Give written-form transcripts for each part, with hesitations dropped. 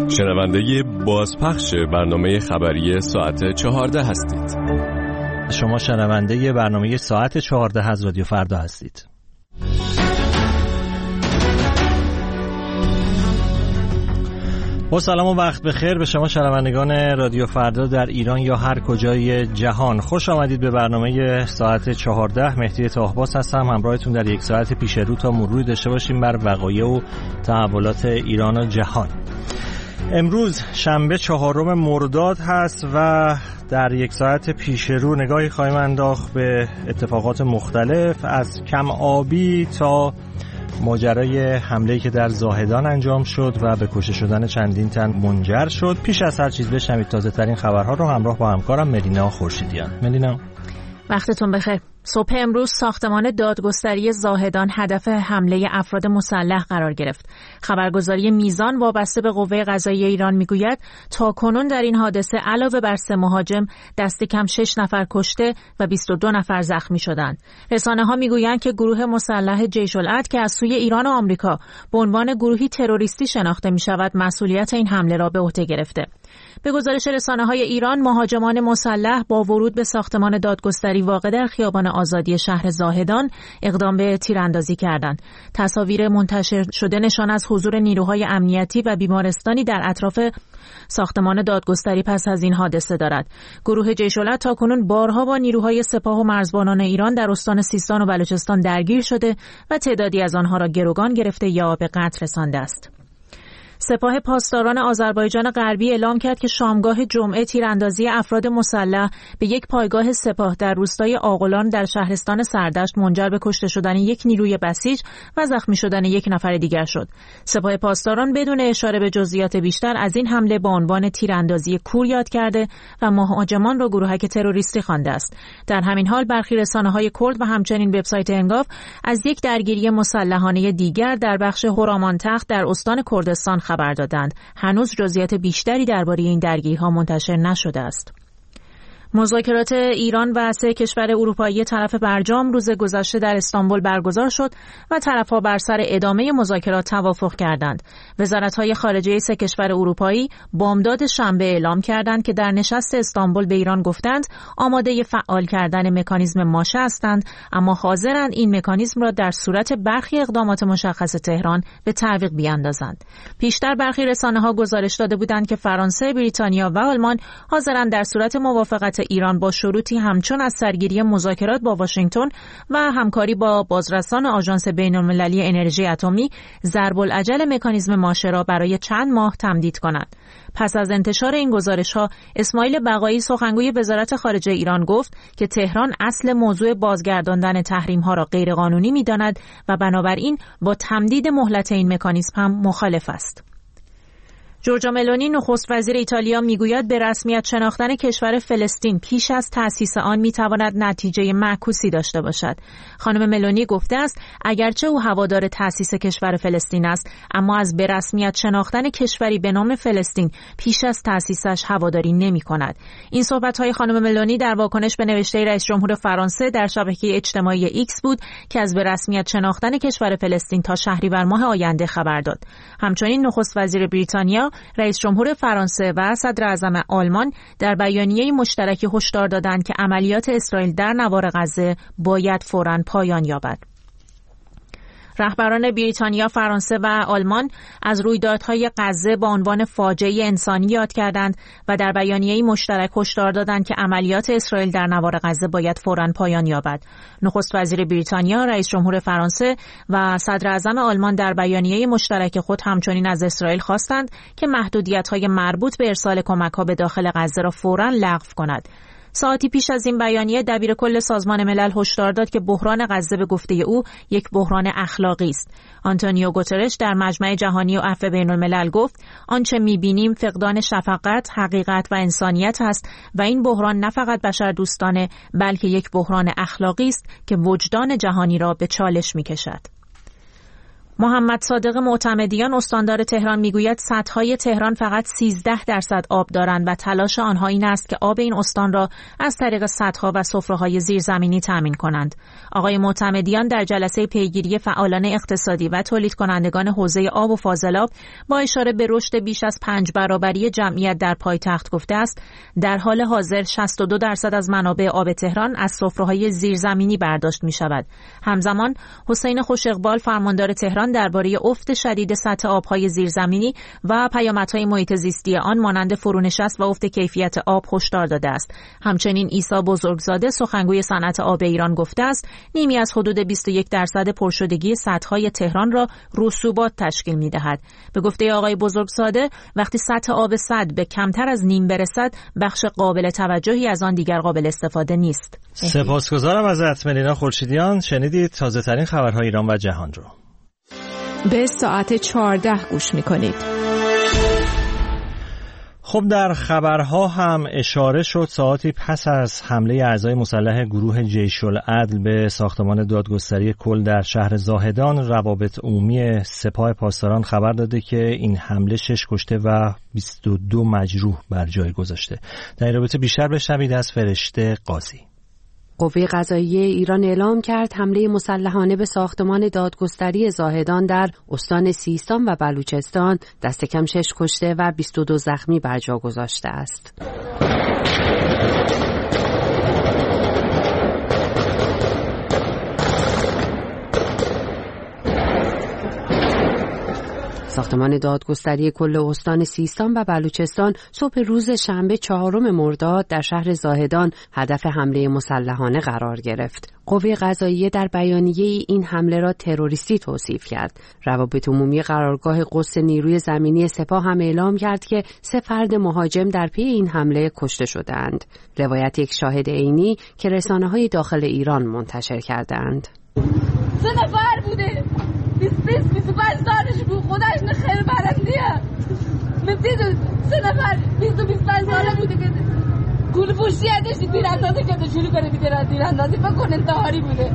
شنونده بازپخش برنامه خبری ساعت 14 هستید. شما شنونده برنامه ساعت 14 از رادیو فردا هستید. با سلام و وقت بخیر به شما شنوندگان رادیو فردا در ایران یا هر کجای جهان. خوش آمدید به برنامه ساعت 14. مهدی طاهباس هستم، همراهتون در یک ساعت پیش رو تا مروری داشته باشیم بر وقایع و تحولات ایران و جهان. امروز شنبه 4 مرداد هست و در یک ساعت پیش رو نگاهی خواهیم انداخت به اتفاقات مختلف، از کم آبی تا ماجرای حمله‌ای که در زاهدان انجام شد و به کشته شدن چندین تن منجر شد. پیش از هر چیز بشنوید تازه ترین خبرها رو همراه با همکارم ملینا خورشیدیان. ملینا، وقتتون بخیر. صبح امروز ساختمان دادگستری زاهدان هدف حمله افراد مسلح قرار گرفت. خبرگزاری میزان وابسته به قوه قضاییه ایران میگوید تاکنون در این حادثه علاوه بر 3 مهاجم دست کم 6 نفر کشته و 22 نفر زخمی شدند. رسانه‌ها میگویند که گروه مسلح جیش العدل که از سوی ایران و آمریکا به عنوان گروهی تروریستی شناخته میشود مسئولیت این حمله را به عهده گرفته. به گزارش رسانه‌های ایران، مهاجمان مسلح با ورود به ساختمان دادگستری واقع در خیابان آزادی شهر زاهدان اقدام به تیراندازی کردند. تصاویر منتشر شده نشان از حضور نیروهای امنیتی و بیمارستانی در اطراف ساختمان دادگستری پس از این حادثه دارد. گروه جیش العدل تاکنون بارها با نیروهای سپاه و مرزبانان ایران در استان سیستان و بلوچستان درگیر شده و تعدادی از آنها را گروگان گرفته یا به قتل رسانده است. سپاه پاسداران آذربایجان غربی اعلام کرد که شامگاه جمعه تیراندازی افراد مسلح به یک پایگاه سپاه در روستای آغلان در شهرستان سردشت منجر به کشته شدن یک نیروی بسیج و زخمی شدن یک نفر دیگر شد. سپاه پاسداران بدون اشاره به جزئیات بیشتر از این حمله با عنوان تیراندازی کور یاد کرده و مهاجمان را گروهک تروریستی خوانده است. در همین حال برخی رسانه‌های کرد و همچنین وبسایت انگاف از یک درگیری مسلحانه دیگر در بخش هورامانتخت در استان کردستان خبر دادند. هنوز جزئیات بیشتری درباره این درگیری‌ها منتشر نشده است. مذاکرات ایران و 3 کشور اروپایی طرف برجام روز گذشته در استانبول برگزار شد و طرف‌ها بر سر ادامه مذاکرات توافق کردند. وزارت‌های خارجه 3 کشور اروپایی بامداد شنبه اعلام کردند که در نشست استانبول به ایران گفتند آماده فعال کردن مکانیزم ماشه هستند، اما حاضرند این مکانیزم را در صورت برخی اقدامات مشخص تهران به تعویق بیاندازند. پیشتر برخی رسانه‌ها گزارش داده بودند که فرانسه، بریتانیا و آلمان حاضرند در صورت موافقت ایران با شروطی همچون از سرگیری مذاکرات با واشنگتن و همکاری با بازرسان آژانس بین‌المللی انرژی اتمی ضرب‌الاجل مکانیزم ماشه را برای چند ماه تمدید کنند. پس از انتشار این گزارش‌ها، اسماعیل بقایی سخنگوی وزارت خارجه ایران گفت که تهران اصل موضوع بازگرداندن تحریم‌ها را غیرقانونی می‌داند و بنابراین با تمدید مهلت این مکانیزم هم مخالف است. جورجا ملونی نخست وزیر ایتالیا میگوید به رسمیت شناختن کشور فلسطین پیش از تأسیس آن میتواند نتیجه معکوسی داشته باشد. خانم ملونی گفته است اگرچه او هوادار تأسیس کشور فلسطین است، اما از به رسمیت شناختن کشوری به نام فلسطین پیش از تأسیسش هواداری نمی‌کند. این صحبت‌های خانم ملونی در واکنش به نوشته رئیس جمهور فرانسه در شبکه اجتماعی ایکس بود که از به رسمیت شناختن کشور فلسطین تا شهریور ماه آینده خبر داد. همچنین نخست وزیر بریتانیا، رئیس جمهور فرانسه و صدر اعظم آلمان در بیانیه مشترکی هشدار دادند که عملیات اسرائیل در نوار غزه باید فوراً پایان یابد. رهبران بریتانیا، فرانسه و آلمان از رویدادهای غزه با عنوان فاجعه انسانی یاد کردند و در بیانیه مشترک هشدار دادند که عملیات اسرائیل در نوار غزه باید فوراً پایان یابد. نخست وزیر بریتانیا، رئیس جمهور فرانسه و صدر اعظم آلمان در بیانیه مشترک خود همچنین از اسرائیل خواستند که محدودیت‌های مربوط به ارسال کمک‌ها به داخل غزه را فوراً لغو کند. ساعتی پیش از این بیانیه دبیر کل سازمان ملل هشدار داد که بحران غزه به گفته او یک بحران اخلاقی است. آنتونیو گوترش در مجمع جهانی و عفو بین‌الملل گفت آنچه می‌بینیم فقدان شفقت، حقیقت و انسانیت است و این بحران نه فقط بشردوستانه بلکه یک بحران اخلاقی است که وجدان جهانی را به چالش می‌کشد. محمد صادق معتمدیان استاندار تهران میگوید سدهای تهران فقط 13% آب دارند و تلاش آنها این است که آب این استان را از طریق سدها و سفره‌های زیرزمینی تامین کنند. آقای معتمدیان در جلسه پیگیری فعالان اقتصادی و تولید کنندگان حوزه آب و فاضلاب با اشاره به رشد بیش از 5 برابری جمعیت در پایتخت گفته است در حال حاضر 62% از منابع آب تهران از سفره‌های زیرزمینی برداشت می‌شود. همزمان حسین خوش اقبال فرماندار تهران درباره افت شدید سطح آب‌های زیرزمینی و پیامدهای محیط زیستی آن مانند فرونشست و افت کیفیت آب هشدار داده است. همچنین عیسی بزرگزاده سخنگوی صنعت آب ایران گفته است نیمی از حدود 21% پرشدگی سدهای تهران را رسوبات تشکیل می‌دهد. به گفته آقای بزرگزاده وقتی سطح آب سد به کمتر از نیم برسد بخش قابل توجهی از آن دیگر قابل استفاده نیست. سپاسگزارم ازت ملینا خورشیدیان. شنیدید تازه‌ترین خبرهای ایران و جهان رو. به ساعت 14 گوش می‌کنید. خب در خبرها هم اشاره شد ساعتی پس از حمله اعضای مسلح گروه جیش العدل به ساختمان دادگستری کل در شهر زاهدان، روابط عمومی سپاه پاسداران خبر داده که این حمله 6 کشته و 22 مجروح بر جای گذاشته. در این رابطه بیشتر بشنوید از فرشته قاضی. قوه قضاییه ایران اعلام کرد حمله مسلحانه به ساختمان دادگستری زاهدان در استان سیستان و بلوچستان دست کم 6 کشته و 22 زخمی بر جا گذاشته است. ساختمان دادگستری کل استان سیستان و بلوچستان صبح روز شنبه 4 مرداد در شهر زاهدان هدف حمله مسلحانه قرار گرفت. قوه قضاییه در بیانیه این حمله را تروریستی توصیف کرد. روابط عمومی قرارگاه قدس نیروی زمینی سپاه هم اعلام کرد که 3 فرد مهاجم در پی این حمله کشته شدند. روایت یک شاهد عینی که رسانه‌های داخل ایران منتشر کردند. 3 نفر بوده. 25 سالش بود. خودش نه خیر برندیه. می‌دید 3 نفر 25 ساله بوده که گول پوشی ازش تیراندازی کرده شروع کنه تیراندازی بکنه انتحاری بوده.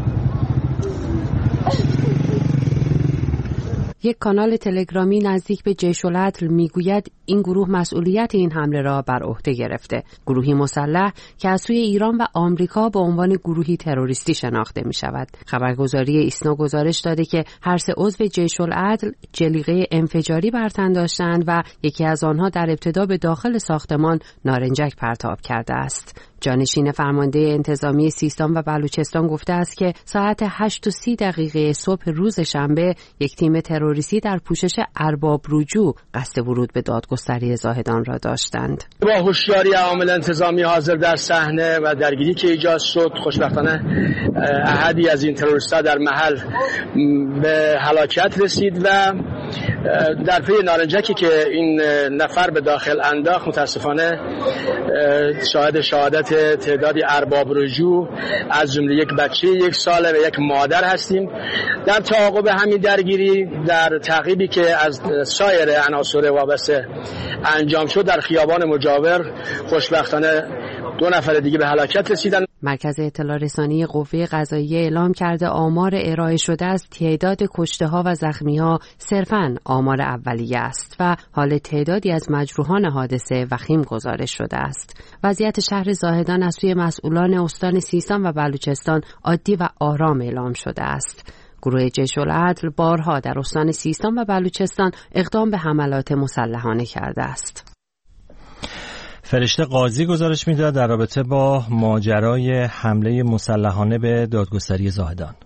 یک کانال تلگرامی نزدیک به جیش العدل میگوید این گروه مسئولیت این حمله را بر عهده گرفته. گروهی مسلح که از سوی ایران و آمریکا به عنوان گروهی تروریستی شناخته می شود. خبرگزاری ایسنا گزارش داده که هر 3 عضو جیش العدل جلیقه انفجاری بر تن داشتند و یکی از آنها در ابتدا به داخل ساختمان نارنجک پرتاب کرده است. جانشین فرمانده انتظامی سیستان و بلوچستان گفته است که ساعت 8:30 صبح روز شنبه یک تیم تروریستی در پوشش ارباب رجوع قصد ورود به دادگستری زاهدان را داشتند. با هوشیاری عامل انتظامی حاضر در صحنه و درگیری که ایجاد شد، خوشبختانه احدی از این تروریست‌ها در محل به هلاکت رسید و در پی نارنجکی که این نفر به داخل انداخت متاسفانه شاهد شهادت تعدادی ارباب رجوع از جمله یک بچه 1 ساله و یک مادر هستیم. در تعاقب همین درگیری در تعقیبی که از سایر عناصر وابسته انجام شد در خیابان مجاور خوشبختانه 2 نفر دیگه به هلاکت رسیدن. مرکز اطلاع رسانی قوه قضاییه اعلام کرده آمار ارائه شده از تعداد کشته‌ها و زخمی‌ها صرفاً آمار اولیه است و حال تعدادی از مجروحان حادثه وخیم گزارش شده است. وضعیت شهر زاهدان از سوی مسئولان استان سیستان و بلوچستان عادی و آرام اعلام شده است. گروه جیش العدل بارها در استان سیستان و بلوچستان اقدام به حملات مسلحانه کرده است. فرشته قاضی گزارش می‌داد در رابطه با ماجرای حمله مسلحانه به دادگستری زاهدان.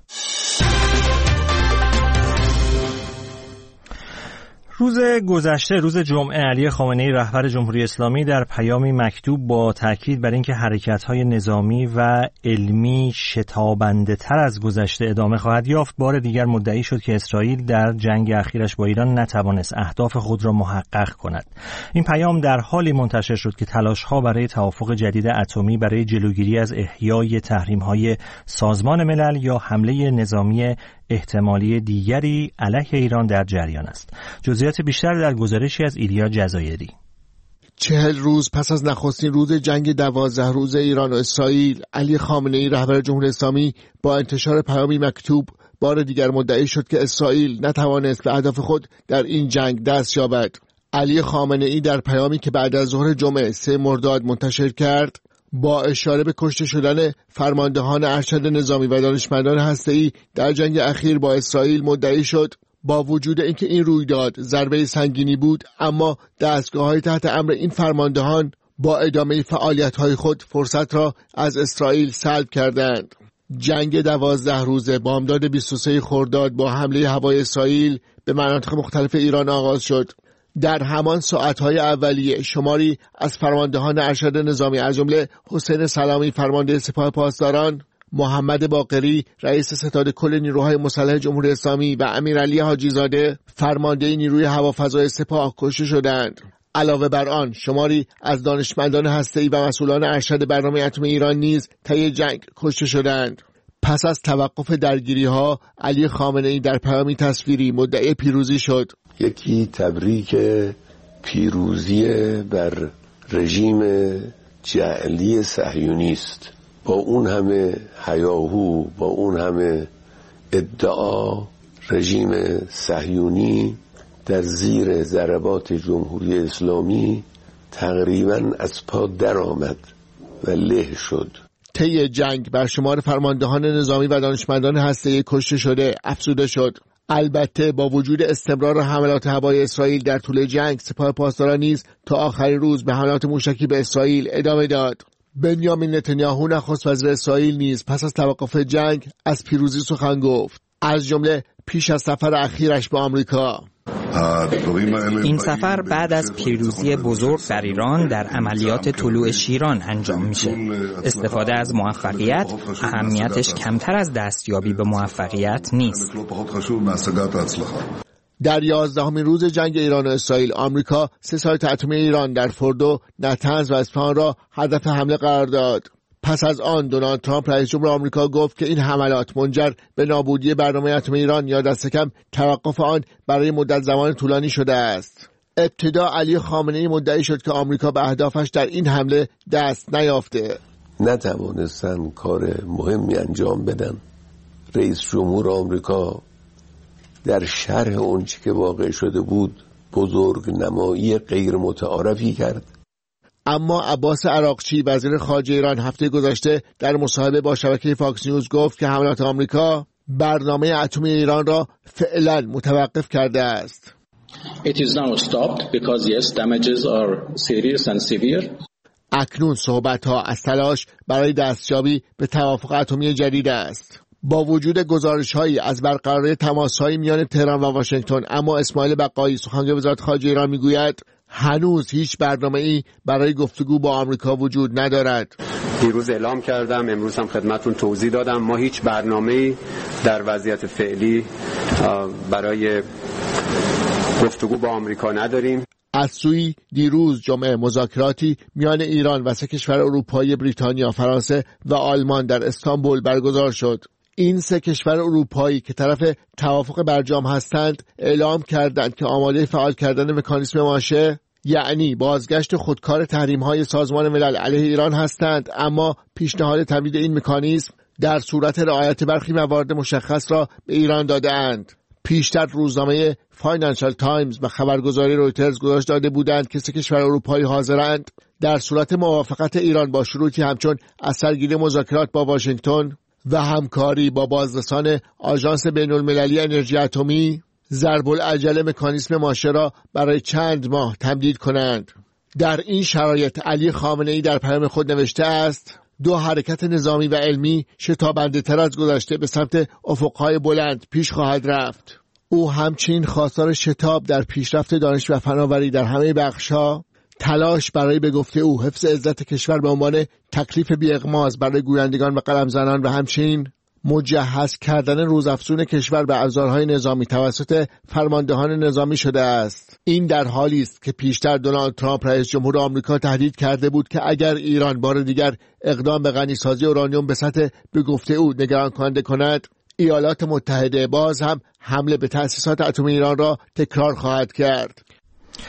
روز گذشته روز جمعه علی خامنه‌ای رهبر جمهوری اسلامی در پیامی مکتوب با تاکید بر اینکه حرکت‌های نظامی و علمی شتابنده‌تر از گذشته ادامه خواهد یافت بار دیگر مدعی شد که اسرائیل در جنگ اخیرش با ایران نتوانست اهداف خود را محقق کند. این پیام در حالی منتشر شد که تلاش‌ها برای توافق جدید اتمی برای جلوگیری از احیای تحریم‌های سازمان ملل یا حمله نظامی احتمالی دیگری علیه ایران در جریان است. جزئیات بیشتر در گزارشی از ایلیا جزایری. 40 روز پس از نخستین روز جنگ 12 روزه ایران و اسرائیل، علی خامنه‌ای رهبر جمهوری اسلامی با انتشار پیامی مکتوب بار دیگر مدعی شد که اسرائیل نتوانست به اهداف خود در این جنگ دست یابد. علی خامنه‌ای در پیامی که بعد از ظهر جمعه 3 مرداد منتشر کرد، با اشاره به کشته شدن فرماندهان ارشد نظامی و دانشمندان هسته‌ای در جنگ اخیر با اسرائیل مدعی شد با وجود اینکه این رویداد ضربه سنگینی بود، اما دستگاه‌های تحت امر این فرماندهان با ادامه فعالیت‌های خود فرصت را از اسرائیل سلب کردند. جنگ 12 روزه بامداد 23 خرداد با حمله هوایی اسرائیل به مناطق مختلف ایران آغاز شد. در همان ساعت‌های اولیه شماری از فرماندهان ارشد نظامی از جمله حسین سلامی فرمانده سپاه پاسداران، محمد باقری رئیس ستاد کل نیروهای مسلح جمهوری اسلامی و امیرعلی حاجی زاده فرمانده نیروی هوافضای سپاه کشته شدند. علاوه بر آن شماری از دانشمندان هسته‌ای و مسئولان ارشد برنامه اتمی ایران نیز طی جنگ کشته شدند. پس از توقف درگیری‌ها علی خامنه‌ای در پیامی تصویری مدعی پیروزی شد. یکی تبریک پیروزی بر رژیم جعلی صهیونی است. با اون همه هیاهو، با اون همه ادعا، رژیم صهیونی در زیر ضربات جمهوری اسلامی تقریباً از پا در آمد و له شد. طی جنگ بر شمار فرماندهان نظامی و دانشمندان هسته‌ای کشته شده افزوده شد. البته با وجود استمرار حملات هوایی اسرائیل در طول جنگ، سپاه پاسداران نیز تا آخرین روز به حملات موشکی به اسرائیل ادامه داد. بنیامین نتانیاهو نخست وزیر اسرائیل نیز پس از توقف جنگ از پیروزی سخن گفت، از جمله پیش از سفر اخیرش به آمریکا. این سفر بعد از پیروزی بزرگ در ایران در عملیات طلوع شیران انجام میشه. استفاده از موفقیت اهمیتش کمتر از دستیابی به موفقیت نیست. در 11مین روز جنگ ایران و اسرائیل، آمریکا 3 سایت اتمی ایران در فردو، نتنز و اصفهان را هدف حمله قرار داد. پس از آن دونالد ترامپ رئیس جمهور آمریکا گفت که این حملات منجر به نابودی برنامه اتمی ایران یا دست کم توقف آن برای مدت زمان طولانی شده است. ابتدا علی خامنه‌ای مدعی شد که آمریکا به اهدافش در این حمله دست نیافته. نتوانستن کار مهمی انجام بدن. رئیس جمهور آمریکا در شرح اون چی که واقع شده بود بزرگ نمایی غیر متعارفی کرد. اما عباس عراقچی وزیر خارجه ایران هفته گذشته در مصاحبه با شبکه فاکس نیوز گفت که حملات آمریکا برنامه اتمی ایران را فعلا متوقف کرده است. It is now stopped because yes, damages are serious and severe. اکنون صحبت‌ها از تلاش برای دستیابی به توافق اتمی جدید است. با وجود گزارش‌هایی از برقراری تماس‌های میان تهران و واشنگتن، اما اسماعیل بقایی سخنگوی وزارت خارجه ایران میگوید هنوز هیچ برنامه‌ای برای گفتگو با آمریکا وجود ندارد. دیروز اعلام کردم، امروز هم خدمتتون توضیح دادم، ما هیچ برنامه‌ای در وضعیت فعلی برای گفتگو با آمریکا نداریم. از سوی دیروز جمعه مذاکراتی میان ایران و 3 کشور اروپایی بریتانیا، فرانسه و آلمان در استانبول برگزار شد. این 3 کشور اروپایی که طرف توافق برجام هستند اعلام کردند که آماده فعال کردن مکانیسم ماشه، یعنی بازگشت خودکار تحریم‌های سازمان ملل علیه ایران هستند، اما پیشنهاد تمدید این مکانیسم در صورت رعایت برخی موارد مشخص را به ایران داده‌اند. پیشتر روزنامه فاینانشال تایمز و خبرگزاری رویترز گزارش داده بودند که 3 کشور اروپایی حاضرند در صورت موافقت ایران با شروطی همچون اثرگیری مذاکرات با واشنگتن و همکاری با بازرسان آژانس بین‌المللی انرژی اتمی ضرب العجله مکانیسم ماشه را برای چند ماه تمدید کنند. در این شرایط علی خامنه‌ای در پیام خود نوشته است: 2 حرکت نظامی و علمی شتابنده تر از گذشته به سمت افقهای بلند پیش خواهد رفت. او همچنین خواستار شتاب در پیشرفت دانش و فناوری در همه بخش‌ها، تلاش برای به گفته او حفظ عزت کشور به عنوان تکلیف بی‌اغماض برای گویندگان و قلمزنان و همچنین مجهز کردن روزافزون کشور به ابزارهای نظامی توسط فرماندهان نظامی شده است. این در حالی است که پیشتر دونالد ترامپ رئیس جمهور آمریکا تهدید کرده بود که اگر ایران بار دیگر اقدام به غنیسازی اورانیوم به سطح به گفته او نگران کننده کند، ایالات متحده باز هم حمله به تأسیسات اتمی ایران را تکرار خواهد کرد.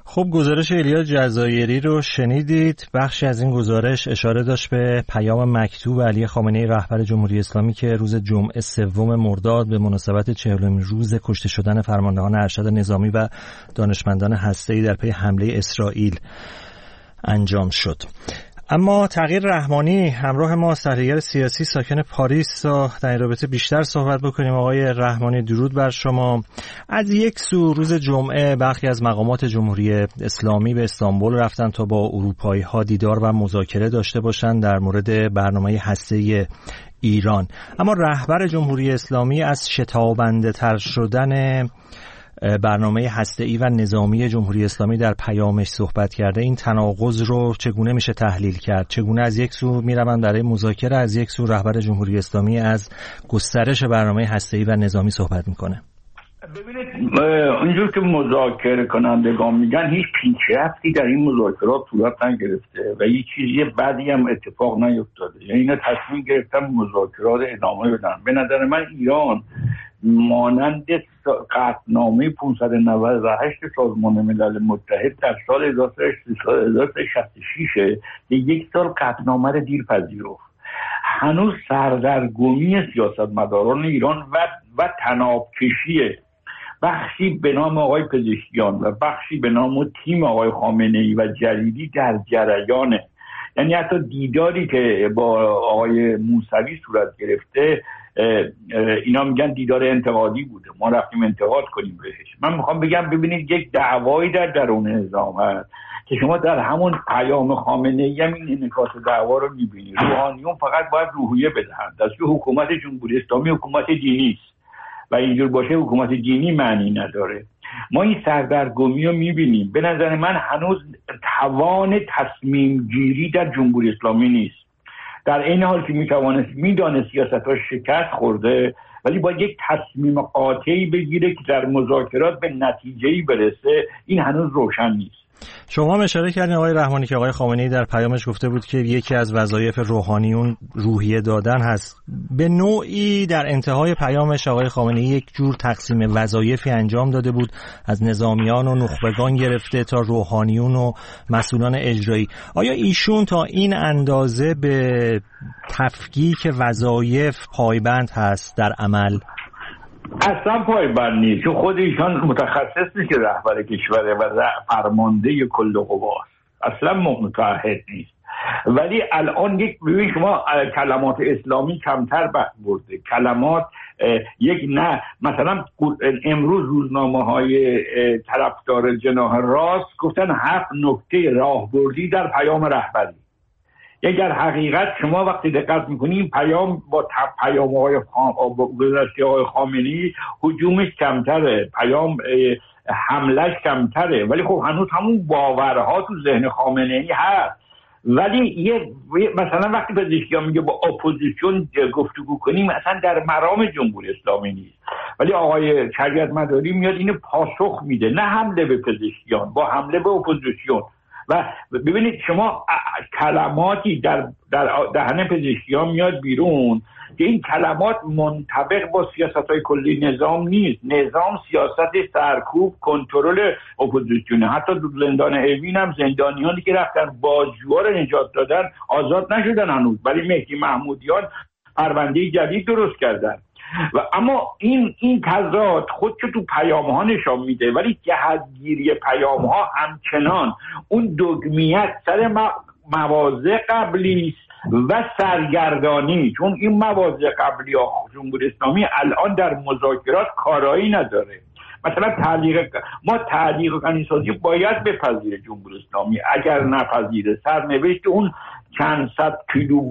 خب گزارش ایلیا جزایری رو شنیدید. بخشی از این گزارش اشاره داشت به پیام مکتوب علی خامنه‌ای رهبر جمهوری اسلامی که روز جمعه 3 مرداد به مناسبت 40مین روز کشته شدن فرماندهان ارشد نظامی و دانشمندان هسته‌ای در پی حمله اسرائیل انجام شد. اما تغییر رحمانی همراه ما تحلیلگر سیاسی ساکن پاریس تا در این رابطه بیشتر صحبت بکنیم. آقای رحمانی درود بر شما. از یک سو روز جمعه برخی از مقامات جمهوری اسلامی به استانبول رفتن تا با اروپایی ها دیدار و مذاکره داشته باشند در مورد برنامه هسته‌ای ایران، اما رهبر جمهوری اسلامی از شتابنده تر شدن برنامه هسته‌ای و نظامی جمهوری اسلامی در پیامش صحبت کرده. این تناقض رو چگونه میشه تحلیل کرد؟ چگونه از یک سو میروند برای مذاکره، از یک سو رهبر جمهوری اسلامی از گسترش برنامه هسته‌ای و نظامی صحبت میکنه؟ ببینید، اونجور که مذاکره کنندگان میگن هیچ پیشرفتی در این مذاکرات صورت نگرفته و هیچ چیزی بعدی هم اتفاق نیفتاده. یعنی اینا تصمیم گرفتن مذاکرات ادامه بدن. به نظر من ایران مانند قطعنامه 598 سازمان ملل متحد در سال 1366 یک سال قطعنامه رو دیر پذیرفت. هنوز سردرگمی سیاستمداران ایران و تنابکشی بخشی به نام آقای پزشکیان و بخشی به نام تیم آقای خامنه‌ای و جلیلی در جریانه. یعنی حتی دیداری که با آقای موسوی صورت گرفته، اینا میگن دیدار انتقادی بوده، ما رفتیم انتقاد کنیم بهش. من میخوام بگم ببینید، یک دعوایی در درون نظام هست که شما در همون پیام خامنه‌ای هم این انعکاس دعوا رو میبینید. روحانیون فقط باید روحیه بدهند از که حکومت جمهوری اسلامی حکومت دینی است و اینجور باشه حکومت دینی معنی نداره. ما این سردرگمی رو میبینیم. به نظر من هنوز توان تصمیم گیری در جمهوری اسلامی نیست. در این حال که میدانه سیاست‌ها شکست خورده، ولی با یک تصمیم قاطعی بگیره که در مذاکرات به نتیجه‌ای برسه، این هنوز روشن نیست. شما هم اشاره کردین آقای رحمانی که آقای خامنه‌ای در پیامش گفته بود که یکی از وظایف روحانیون روحیه دادن هست. به نوعی در انتهای پیامش آقای خامنه‌ای یک جور تقسیم وظایفی انجام داده بود، از نظامیان و نخبگان گرفته تا روحانیون و مسئولان اجرایی. آیا ایشون تا این اندازه به تفکیک وظایف پایبند هست در عمل؟ اصلا پایبند نیست، چون خود ایشان متخصص نیست که رهبر کشوره و فرمانده کل قواست، اصلا متعهد نیست. ولی الان ببین شما کلمات اسلامی کمتر برده، کلمات نه مثلا امروز روزنامه‌های طرفدار جناح راست گفتن 7 نکته راهبردی در پیام رهبری. یعنی در حقیقت شما وقتی دقت میکنید پیام با پیام آقای خامنه‌ای هجومش کمتره، پیام حملش کمتره، ولی خب هنوز همون باورها تو ذهن خامنه‌ای هست. ولی مثلا وقتی پزشکیان میگه با اپوزیسیون گفتگو کنیم، مثلا در مرام جمهوری اسلامی نیست. ولی آقای شریعت مداری میاد اینو پاسخ میده، نه حمله به پزشکیان، با حمله به اپوزیسیون. و ببینید شما کلماتی در دهن پزشکیان میاد بیرون که این کلمات منطبق با سیاست‌های کلی نظام نیست. نظام سیاست سرکوب کنترل اپوزیسیونه. حتی تو زندان اوین هم زندانیانی که رفتن بازجوها رو نجات دادن آزاد نشدن هنوز، ولی مهدی محمودیان پرونده جدید درست کردن. و اما این تضاد خودشو تو پیام‌ها نشان میده، ولی جهتگیری پیام‌ها همچنان اون دگمیت سر مواضع قبلی و سرگردانی، چون این مواضع قبلی جمهوری اسلامی الان در مذاکرات کارایی نداره. مثلا تعلیق غنیسازی باید بپذیره جمهوری اسلامی، اگر نپذیره سرنوشت اون چند صد کیلو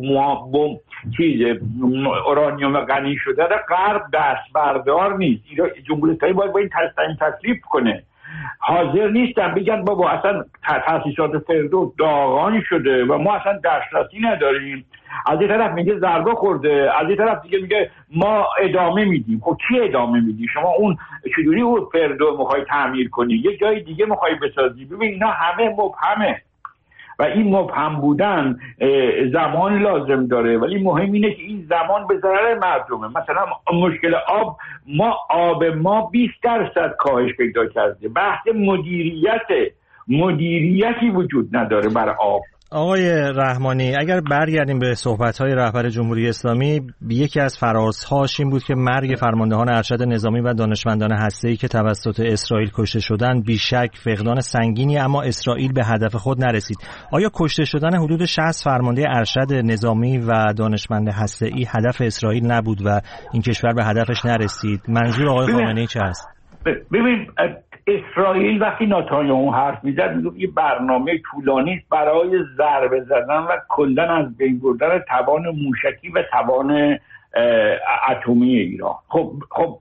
اورانیوم غنی شده در غرب دست بردار نیست. جمهوری اسلامی باید با این تکلیف کنه. حاضر نیستن بگن بابا اصلا تاسیسات فردوس داغان شده و ما اصلا دسترسی نداریم. از این طرف میگه ضربه خورده، از این طرف دیگه میگه ما ادامه میدیم. خب کی ادامه میدی؟ شما اون چجوری اون فردوس میخوای تعمیر کنی؟ یه جای دیگه میخوای بسازی؟ ببین اینا همه مبهمه و این مبهم بودن زمان لازم داره، ولی مهم اینه که این زمان به ضرر مردمه. مثلا مشکل آب ما 20% کاهش پیدا کرده. بحث مدیریت مدیریتی وجود نداره بر آب. آقای رحمانی، اگر برگردیم به صحبت‌های رهبر جمهوری اسلامی، یکی از فرازهاش این بود که مرگ فرماندهان ارشد نظامی و دانشمندان هسته‌ای که توسط اسرائیل کشته شدند بیشک فقدان سنگینی، اما اسرائیل به هدف خود نرسید. آیا کشته شدن حدود 60 فرمانده ارشد نظامی و دانشمند هسته‌ای هدف اسرائیل نبود و این کشور به هدفش نرسید؟ منظور آقای خامنه‌ای چه است؟ ببین، اسرائیل وقتی نتانیاهو حرف میزد میگفت یه برنامه طولانی برای ضربه زدن و کلاً از بین بردن توان موشکی و توان اتمی ایران. خب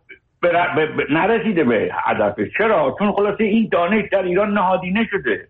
نرسیده به هدفش. چرا؟ چون خلاصه این دانش در ایران نهادینه شده.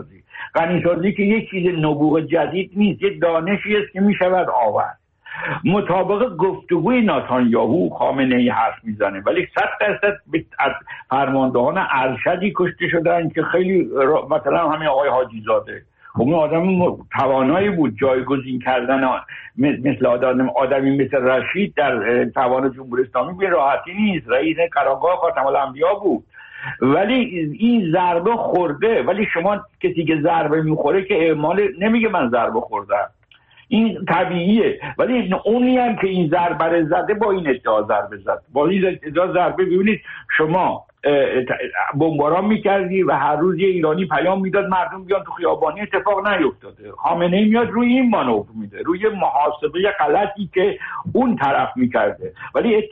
غنیسازی که یک چیز نبوغ جدید نیست، یک دانشی است که میشود آورد. مطابق گفتگوی نتانیاهو خامنه‌ای حرف میزنه، ولی 100% از فرماندهان ارشدی کشته شدن که خیلی مثلا همین آقای حاجی زاده، خب اون آدم توانایی بود جایگزین کردن مثل آدمی مثل رشید در توان جمهوری اسلامی به راحتی نیست. رئیس قرارگاه خاتم الانبیا بود، ولی این ضربه خورده. ولی شما کسی که ضربه میخوره که اعمال نمیگه من ضربه خوردم، این طبیعیه. ولی اونی هم که این ضربه زده با این ادعا ضربه زد، با این ادعا ضربه، ببینید شما بمباران میکردی و هر روز یه ایرانی پیام میداد مردم بیان تو خیابانی، اتفاق نیفتاده. خامنه‌ای میاد روی این مانور میده، روی محاسبه غلطی که اون طرف میکرده. ولی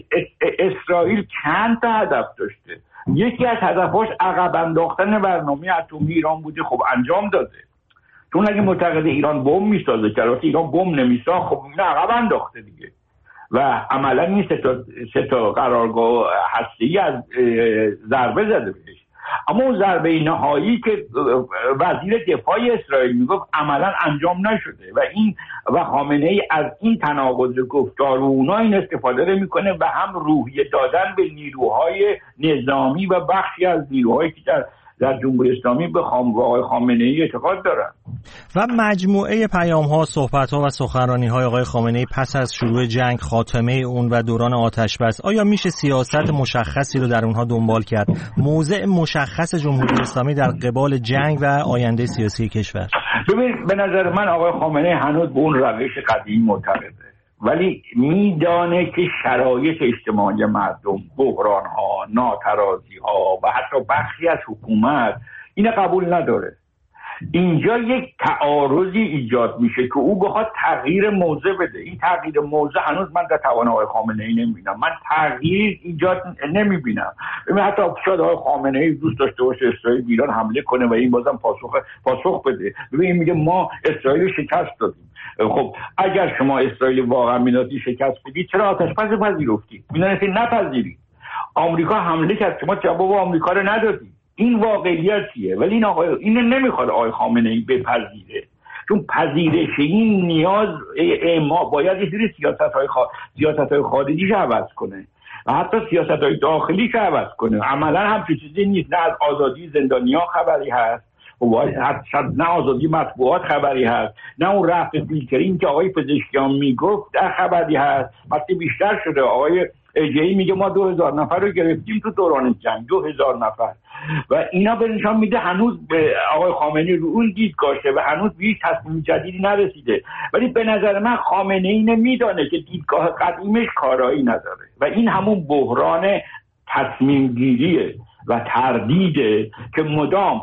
اسرائیل چند تا هدف داشته. یکی از هدفاش عقب انداختن برنامه اتمی ایران بوده، خب انجام داده. چون اگه معتقد ایران بمب میسازه، که ایران بمب نمیسازه، خب این عقب انداخته دیگه و عملا این سه تا قرارگاه هسته‌ای از ضربه زده بهش. اما اون ضربه نهایی که وزیر دفاع اسرائیل میگفت عملا انجام نشده و خامنه‌ای از این تناقض گفتار و اونا این استفاده میکنه و هم روحیه دادن به نیروهای نظامی و بخشی از نیروهایی که در جمهوری اسلامی به آقای خامنه‌ای اعتقاد دارن. و مجموعه پیام‌ها، صحبت‌ها و سخنرانی‌های آقای خامنه‌ای پس از شروع جنگ، خاتمه اون و دوران آتش بس، آیا میشه سیاست مشخصی رو در اونها دنبال کرد؟ موضع مشخص جمهوری اسلامی در قبال جنگ و آینده سیاسی کشور؟ ببین، به نظر من آقای خامنه‌ای هنوز به اون روش قدیم معتقده، ولی میدانه که شرایط اجتماعی مردم، بحران‌ها، ناترازی‌ها و حتی بخشی از حکومت این قبول نداره. اینجا یک تعارضی ایجاد میشه که او بخواد تغییر موضع بده. این تغییر موضع هنوز من در توان آقای خامنه‌ای نمیبینم. من تغییر ایجاد نمیبینم. حتی شاید آقای خامنه‌ای دوست داشته باشه اسرائیل به ایران حمله کنه و این بازم پاسخ بده. ببین میگه ما اسرائیل شکست دادیم. خب اگر شما اسرائیل واقعا می‌دونید شکست بدید، چرا آتش‌بس پذیرفتید؟ می‌دونید نپذیرید. آمریکا حمله کرد، شما جواب آمریکا رو ندادید. این واقعیتیه، ولی این نمیخواد آقای خامنه‌ای بپذیره، چون پذیرش این نیاز ما باید یه سری سیاست‌های خارجیش عوض کنه و حتی سیاست‌های داخلیش عوض کنه. عملا همچین چیزی نیست. نه از آزادی زندانیان خبری هست، نه آزادی مطبوعات خبری هست، نه اون رفع فیلترینگ که آقای پزشکیان میگفت در خبری هست. وقتی بیشتر شده، آقای اجهی میگه ما 2000 نفر رو گرفتیم تو دوران جنگ، 2000 نفر، و اینا به نشان میده هنوز به آقای خامنه‌ای رو اون دیدگاهشه و هنوز به هیچ تصمیم جدیدی نرسیده. ولی به نظر من خامنه‌ای نمیدانه که دیدگاه قدیمش کارایی نداره و این همون بحران تصمیم گیریه و تردیده که مدام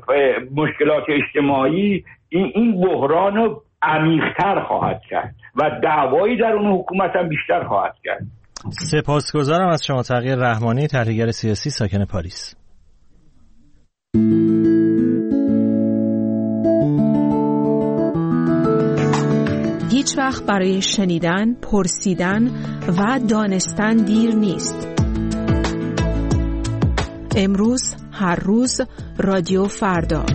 مشکلات اجتماعی این بحران رو عمیق‌تر خواهد کرد و دعوایی در اون حکومت هم بیشتر خواهد کرد. سپاسگزارم از شما. تغییر رحمانی، تحلیلگر سیاسی، ساکن پاریس. هیچ وقت برای شنیدن، پرسیدن و دانستن دیر نیست. امروز، هر روز، رادیو فردا.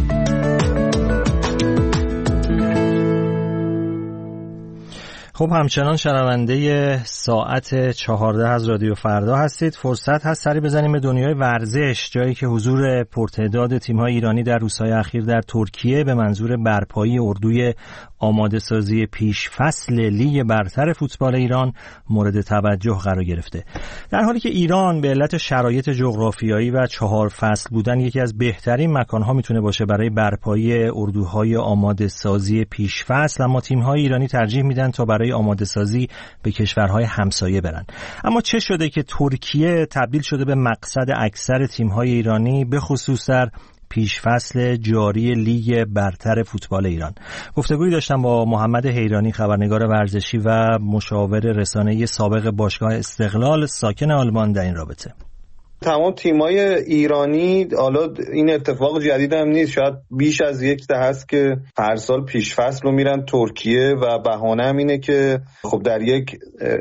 خب همچنان شنونده ساعت 14 از رادیو فردا هستید. فرصت هست سری بزنیم به دنیای ورزش، جایی که حضور پرتعداد تیم‌های ایرانی در روزهای اخیر در ترکیه به منظور برپایی اردوی آماده سازی پیش فصل لیگ برتر فوتبال ایران مورد توجه قرار گرفته. در حالی که ایران به علت شرایط جغرافیایی و 4 فصل بودن یکی از بهترین مکان‌ها میتونه باشه برای برپایی اردوهای آماده سازی پیش فصل، اما تیم‌های ایرانی ترجیح میدن تا برای آماده سازی به کشورهای همسایه برن. اما چه شده که ترکیه تبدیل شده به مقصد اکثر تیم‌های ایرانی، به خصوص در پیش فصل جاری لیگ برتر فوتبال ایران؟ گفتگویی داشتم با محمد حیرانی، خبرنگار ورزشی و مشاور رسانه‌ای سابق باشگاه استقلال ساکن آلمان در این رابطه. تمام تیمای ایرانی، حالا این اتفاق جدید هم نیست، شاید بیش از یک دهه است که هر سال پیش فصل رو میرن ترکیه و بهانه هم اینه که خب در یک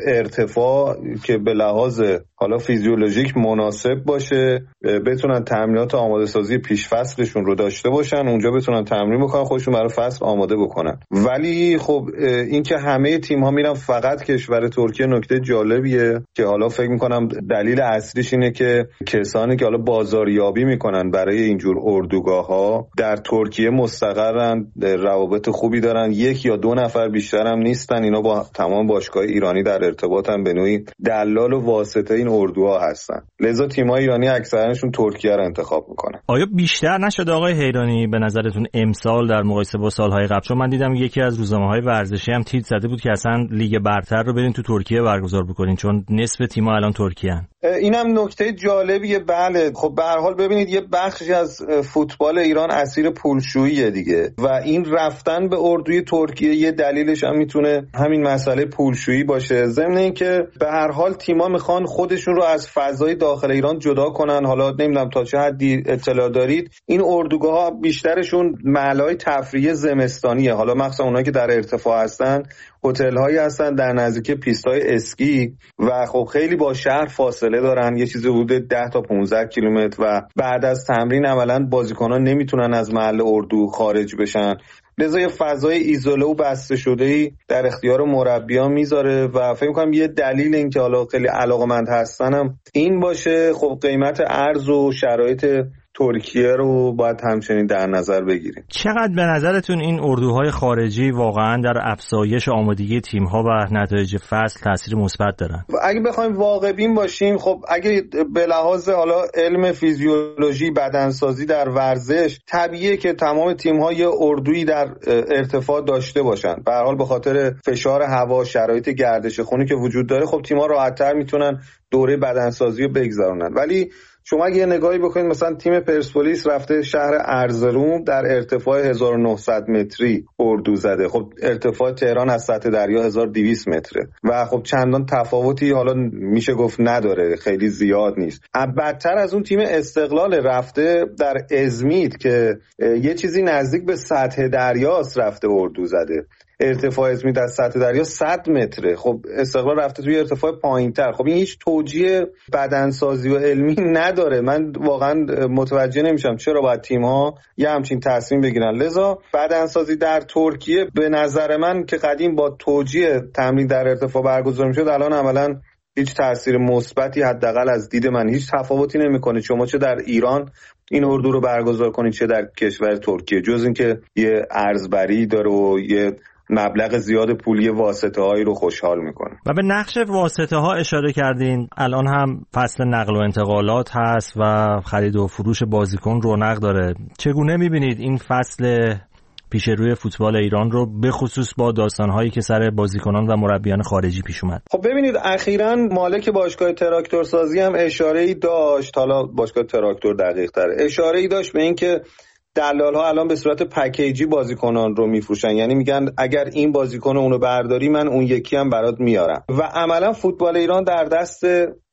ارتفاع که به لحاظ حالا فیزیولوژیک مناسب باشه بتونن تمرینات آماده سازی پیش فصلشون رو داشته باشن، اونجا بتونن تمرین بکنن، خودشون برای فصل آماده بکنن. ولی خب این که همه تیم‌ها میرن فقط کشور ترکیه نکته جالبیه که حالا فکر می‌کنم دلیل اصلیش اینه که کسانی که حالا بازاریابی میکنن برای اینجور اردوگاه‌ها در ترکیه مستقرن، روابط خوبی دارن، 1 یا 2 نفر بیشتر هم نیستن، اینا با تمام باشگاه ایرانی در ارتباطن، به نوعی دلال و واسطه این اردوها هستن. لذا تیم‌های ایرانی اکثرشون ترکیه رو انتخاب میکنن. آیا بیشتر نشده آقای حیرانی به نظرتون امسال در مقایسه با سالهای قبل؟ چون من دیدم یکی از روزنامه‌های ورزشی هم تیتر زده بود که اصلا لیگ برتر رو برین تو ترکیه برگزار بکنین چون نصف تیم‌ها الان ترکیه‌ان. اینم نکته جالبیه. بله خب به هر حال ببینید یه بخشی از فوتبال ایران اسیر پولشوییه دیگه و این رفتن به اردوی ترکیه یه دلیلش هم میتونه همین مسئله پولشویی باشه. ضمن اینکه به هر حال تیم‌ها میخوان خودشون رو از فضای داخل ایران جدا کنن. حالا نمیدونم تا چه حدی اطلاع دارید، این اردوگاه‌ها بیشترشون محل‌های تفریحی زمستانیه، حالا مخصوصا اونایی که در ارتفاع هستن هتل‌هایی هستن در نزدیکی پیست‌های اسکی و خب خیلی با شهر فاصله دارن، یه چیزی حدود 10 تا 15 کیلومتر و بعد از تمرین عملاً بازیکنان نمیتونن از محل اردو خارج بشن. لذا یه فضای ایزوله و بسته شده‌ای در اختیار مربیان میذاره و فکر می‌کنم یه دلیل این که حالا خیلی علاقه‌مند هستنم این باشه. خب قیمت ارز و شرایط ترکیه رو باید همچنین در نظر بگیریم. چقدر به نظرتون این اردوهای خارجی واقعا در افزایش آمادگی تیم‌ها و نتایج فصل تاثیر مثبت دارن؟ اگه بخوایم واقع بین باشیم، خب اگه به لحاظ حالا علم فیزیولوژی بدنسازی در ورزش طبیعیه که تمام تیم‌ها یه اردویی در ارتفاع داشته باشن. به هر حال به خاطر فشار هوا، شرایط گردش خونی که وجود داره، خب تیم‌ها راحت‌تر میتونن دوره بدنسازی رو بگذرونن. ولی شما اگه یه نگاهی بکنید، مثلا تیم پرسپولیس رفته شهر ارزروم در ارتفاع 1900 متری اردو زده. خب ارتفاع تهران از سطح دریا 1200 متره و خب چندان تفاوتی حالا میشه گفت نداره، خیلی زیاد نیست. بدتر از اون تیم استقلال رفته در ازمید که یه چیزی نزدیک به سطح دریاست رفته اردو زده. ارتفاع ازمید از سطح دریا 100 متره. خب استقلال رفته توی ارتفاع پایین‌تر. خب این هیچ توجیه بدنسازی و علمی نداره. من واقعا متوجه نمیشم چرا باید تیم‌ها یه همچین تصمیم بگیرن. لذا بدنسازی در ترکیه به نظر من که قدیم با توجیه تمرین در ارتفاع برگزار می‌شد، الان عملاً هیچ تاثیر مثبتی حداقل از دید من هیچ تفاوتی نمی‌کنه. شما چه در ایران این اردو رو برگزار کنید چه در کشور ترکیه، جز اینکه یه ارزبری داره و یه مبلغ زیاد پولی واسطه هایی رو خوشحال میکنه. و به نقش واسطه ها اشاره کردین. الان هم فصل نقل و انتقالات هست و خرید و فروش بازیکن رونق داره. چگونه میبینید این فصل پیش روی فوتبال ایران رو، به خصوص با داستان‌هایی که سر بازیکنان و مربیان خارجی پیش اومد؟ خب ببینید اخیراً مالک باشگاه تراکتورسازی هم اشاره‌ای داشت، حالا باشگاه تراکتور دقیق‌تر اشاره‌ای داشت به اینکه دلال‌ها الان به صورت پکیجی بازیکنان رو میفروشن، یعنی میگن اگر این بازیکن اونو برداری من اون یکی هم برات میارم و عملاً فوتبال ایران در دست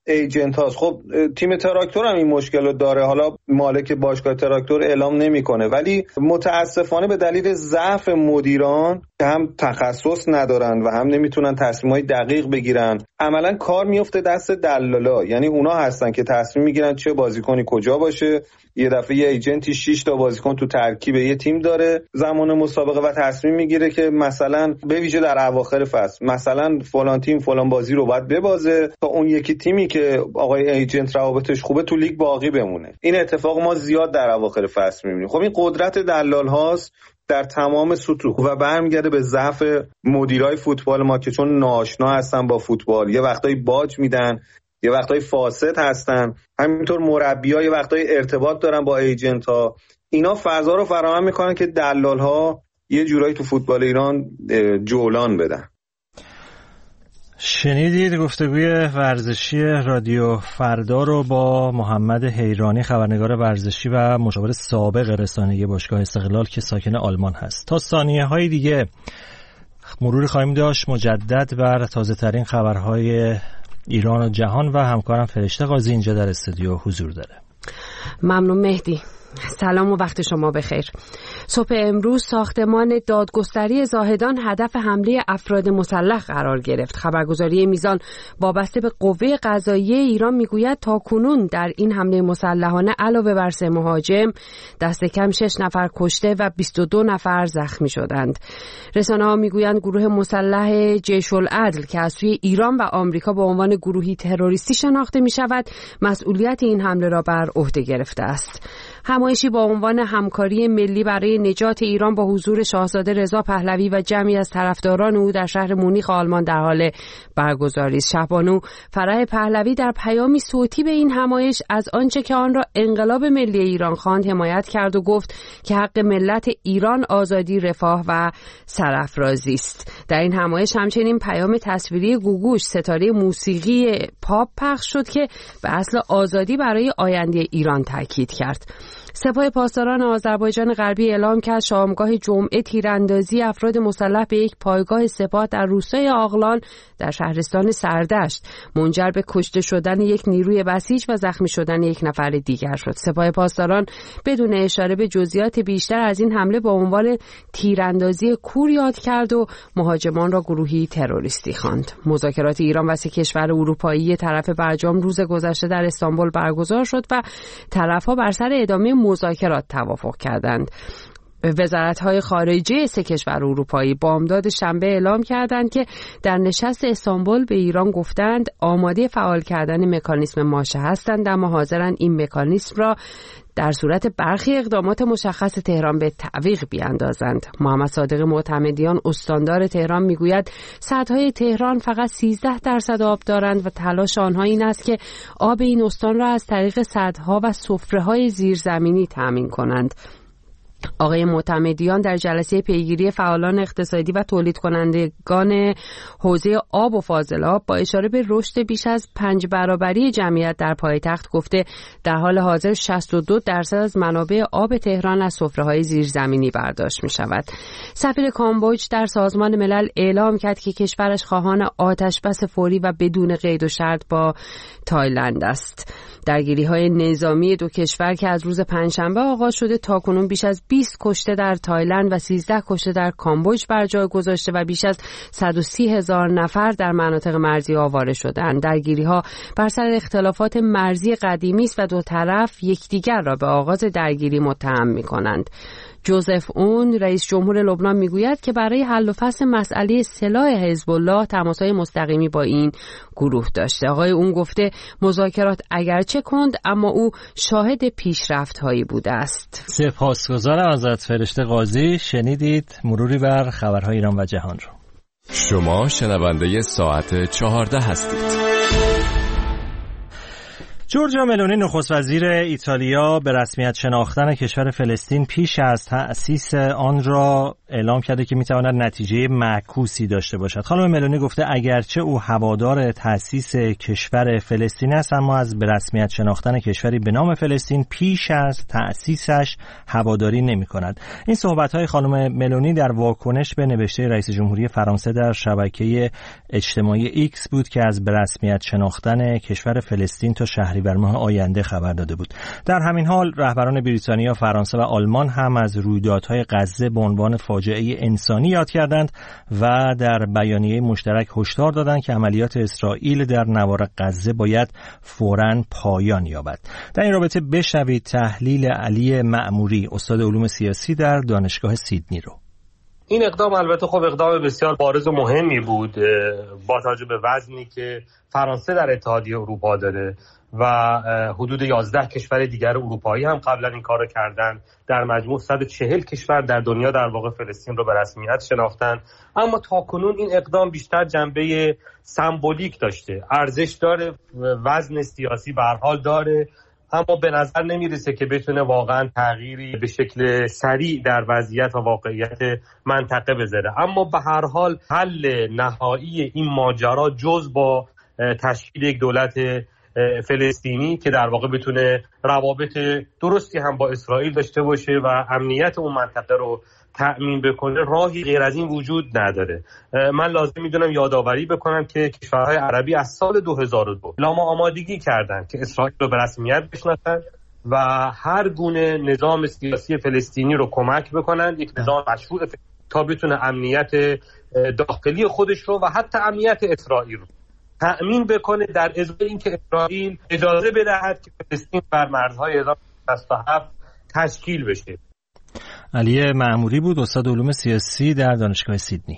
ایجنت هاست. خب تیم تراکتور هم این مشکل رو داره، حالا مالک باشگاه تراکتور اعلام نمیکنه، ولی متاسفانه به دلیل ضعف مدیران که هم تخصص ندارن و هم نمیتونن تصمیمای دقیق بگیرن، عملا کار میفته دست دلالا. یعنی اونا هستن که تصمیم میگیرن چه بازیکنی کجا باشه. یه دفعه یه ایجنتی 6 تا بازیکن تو ترکیب یه تیم داره زمان مسابقه و تصمیم میگیره که مثلا به ویژه در اواخر فصل مثلا فلان تیم فلان بازی رو باید ببازه تا اون یکی تیمی که آقای ایجنت روابطش خوبه تو لیگ باقی بمونه. این اتفاق ما زیاد در اواخر فصل میبینیم. خب این قدرت دلال هاست در تمام سطوح و برمیگرده به ضعف مدیرای فوتبال ما که چون ناآشنا هستن با فوتبال، یه وقتایی باج میدن، یه وقتایی فاسد هستن، همینطور مربی‌ها یه وقتایی ارتباط دارن با ایجنت ها. اینا فضا رو فراهم میکنن که دلال ها یه جورایی تو فوتبال ایران جولان بدن. شنیدید گفتگوی ورزشی رادیو فردا رو با محمد حیرانی، خبرنگار ورزشی و مشاور سابق رسانه‌ای باشگاه استقلال که ساکن آلمان هست. تا ثانیه‌های دیگه مروری خواهیم داشت مجدد بر تازه‌ترین خبرهای ایران و جهان و همکارم فرشته قاضی اینجا در استودیو حضور داره. ممنون مهدی. سلام و وقت شما بخیر. صبح امروز ساختمان دادگستری زاهدان هدف حمله افراد مسلح قرار گرفت. خبرگزاری میزان وابسته به قوه قضاییه ایران میگوید تاکنون در این حمله مسلحانه علاوه بر 3 مهاجم دست کم 6 نفر کشته و 22 نفر زخمی شدند. رسانه‌ها میگویند گروه مسلح جیش العدل که از سوی ایران و آمریکا به عنوان گروهی تروریستی شناخته میشود مسئولیت این حمله را بر عهده گرفته است. همایشی با عنوان همکاری ملی برای نجات ایران با حضور شاهزاده رضا پهلوی و جمعی از طرفداران او در شهر مونیخ آلمان در حال برگزاری است. شهبانو فرح پهلوی در پیامی صوتی به این همایش از آنچه که آن را انقلاب ملی ایران خواند حمایت کرد و گفت که حق ملت ایران آزادی، رفاه و سرافرازی است. در این همایش همچنین پیام تصویری گوگوش ستاره موسیقی پاپ پخش شد که به اصل آزادی برای آینده ایران تاکید کرد. سپاه پاسداران آذربایجان غربی اعلام کرد شامگاه جمعه تیراندازی افراد مسلح به یک پایگاه سپاه در روستای آغلان در شهرستان سردشت منجر به کشته شدن یک نیروی بسیج و زخمی شدن یک نفر دیگر شد. سپاه پاسداران بدون اشاره به جزئیات بیشتر از این حمله با عنوان تیراندازی کور یاد کرد و مهاجمان را گروهی تروریستی خواند. مذاکرات ایران و 3 کشور اروپایی طرف برجام روز گذشته در استانبول برگزار شد و طرف‌ها بر سر ادامه مذاکرات توافق کردند. وزارت‌های خارجه 3 کشور اروپایی بامداد شنبه اعلام کردند که در نشست استانبول به ایران گفتند آماده فعال کردن مکانیسم ماشه هستند، اما حاضرند این مکانیسم را در صورت برخی اقدامات مشخص تهران به تعویق بیاندازند. محمد صادق معتمدیان استاندار تهران میگوید سدهای تهران فقط 13% آب دارند و تلاش آنها این است که آب این استان را از طریق سدها و سفره‌های زیرزمینی تامین کنند. آقای معتمدیان در جلسه پیگیری فعالان اقتصادی و تولید کنندگان حوزه آب و فاضلاب با اشاره به رشد بیش از 5 برابری جمعیت در پایتخت گفته در حال حاضر 62% از منابع آب تهران از سفره‌های زیرزمینی برداشت می شود. سفیر کامبوج در سازمان ملل اعلام کرد که کشورش خواهان آتش بس فوری و بدون قید و شرط با تایلند است. درگیری‌های نظامی 2 کشور که از روز پنجشنبه آغاز شده تاکنون بیش از 20 کشته در تایلند و 13 کشته در کامبوج بر جای گذاشته و بیش از 130,000 نفر در مناطق مرزی آواره شدند. درگیری‌ها بر سر اختلافات مرزی قدیمی است و 2 طرف یکدیگر را به آغاز درگیری متهم می‌کنند. جوزف اون رئیس جمهور لبنان میگوید که برای حل و فصل مسئله سلاح حزب الله تماس‌های مستقیمی با این گروه داشته. آقای اون گفته مذاکرات اگرچه کند اما او شاهد پیشرفت‌هایی بوده است. سپاسگزارم ازت فرشته قاضی. شنیدید مروری بر خبرهای ایران و جهان رو. شما شنونده ساعت 14 هستید. جورجیا ملونی نخست وزیر ایتالیا به رسمیت شناختن کشور فلسطین پیش از تأسیس آن را اعلام کرده که میتواند نتیجه معکوسی داشته باشد. خانم ملونی گفته اگرچه او هوادار تأسیس کشور فلسطین است، اما از به رسمیت شناختن کشوری به نام فلسطین پیش از تأسیسش هواداری نمی‌کند. این صحبت‌های خانم ملونی در واکنش به نوشته رئیس جمهوری فرانسه در شبکه اجتماعی ایکس بود که از به رسمیت شناختن کشور فلسطین تا شهریور ماه آینده خبر داده بود. در همین حال رهبران بریتانیا، فرانسه و آلمان هم از رویدادهای غزه به عنوان فاجعه انسانی یاد کردند و در بیانیه مشترک هشدار دادند که عملیات اسرائیل در نوار غزه باید فوراً پایان یابد. در این رابطه بشنوید تحلیل علی مأموری، استاد علوم سیاسی در دانشگاه سیدنی رو. این اقدام البته خب اقدام بسیار بارز و مهمی بود با توجه به وزنی که فرانسه در اتحادیه اروپا داره و حدود 11 کشور دیگر اروپایی هم قبلا این کارو کردن. در مجموع 140 کشور در دنیا در واقع فلسطین رو به رسمیت شناختن. اما تاکنون این اقدام بیشتر جنبه سمبولیک داشته، ارزش داره، وزن سیاسی به هر حال داره، اما به نظر نمیرسه که بتونه واقعا تغییری به شکل سریع در وضعیت و واقعیت منطقه بذاره. اما به هر حال حل نهایی این ماجرا جز با تشکیل یک دولت فلسطینی که در واقع بتونه روابط درستی هم با اسرائیل داشته باشه و امنیت اون منطقه رو تأمین بکنه، راهی غیر از این وجود نداره. من لازم میدونم یادآوری بکنم که کشورهای عربی از سال 2002 اعلام آمادگی کردن که اسرائیل رو به رسمیت بشناسن و هر گونه نظام سیاسی فلسطینی رو کمک بکنن، یک نظام مشروع تا بتونه امنیت داخلی خودش رو و حتی امنیت اسرائیل رو تأمین بکنه، در ازای اینکه اسرائیل اجازه بدهد که فلسطین بر مرزهای 1967 تشکیل بشه. علی مأموری بود، استاد علوم سیاسی در دانشگاه سیدنی.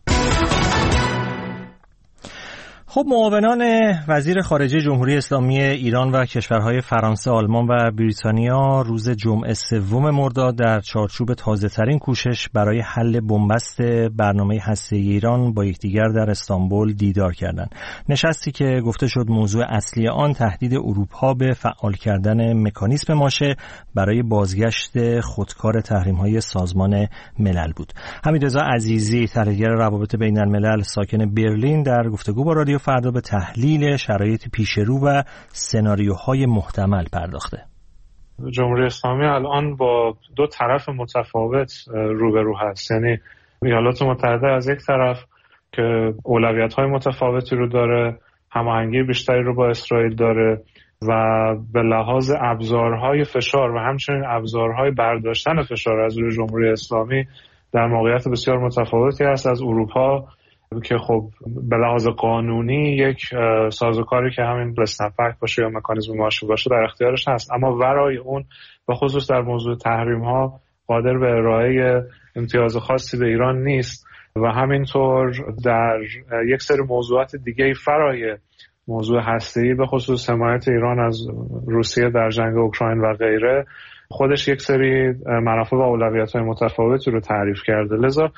خب معاونان وزیر خارجه جمهوری اسلامی ایران و کشورهای فرانسه، آلمان و بریتانیا روز جمعه 3 مرداد در چارچوب تازه‌ترین کوشش برای حل بنبست برنامه هسته‌ای ایران با یکدیگر در استانبول دیدار کردند. نشستی که گفته شد موضوع اصلی آن تهدید اروپا به فعال کردن مکانیزم ماشه برای بازگشت خودکار تحریم‌های سازمان ملل بود. حمیدرضا عزیزی، تحلیلگر روابط بین‌الملل ساکن برلین، در گفتگو با رادیو فردا به تحلیل شرایط پیشرو و سناریوهای محتمل پرداخته. جمهوری اسلامی الان با دو طرف متفاوت روبرو هست، یعنی ایالات متحده از یک طرف که اولویت‌های متفاوتی رو داره، هماهنگی بیشتری رو با اسرائیل داره و به لحاظ ابزارهای فشار و همچنین ابزارهای برداشتن فشار از روی جمهوری اسلامی در موقعیت بسیار متفاوتی هست از اروپا که خب به لحاظ قانونی یک سازوکاری که همین اسنپ باشه یا مکانیزم ماشه باشه در اختیارش هست، اما ورای اون به خصوص در موضوع تحریم ها قادر به ارائه امتیاز خاصی به ایران نیست و همینطور در یک سری موضوعات دیگه فرای موضوع هسته‌ای به خصوص حمایت ایران از روسیه در جنگ اوکراین و غیره خودش یک سری منافع و اولویت‌های متفاوتی رو تعریف کرده. لذا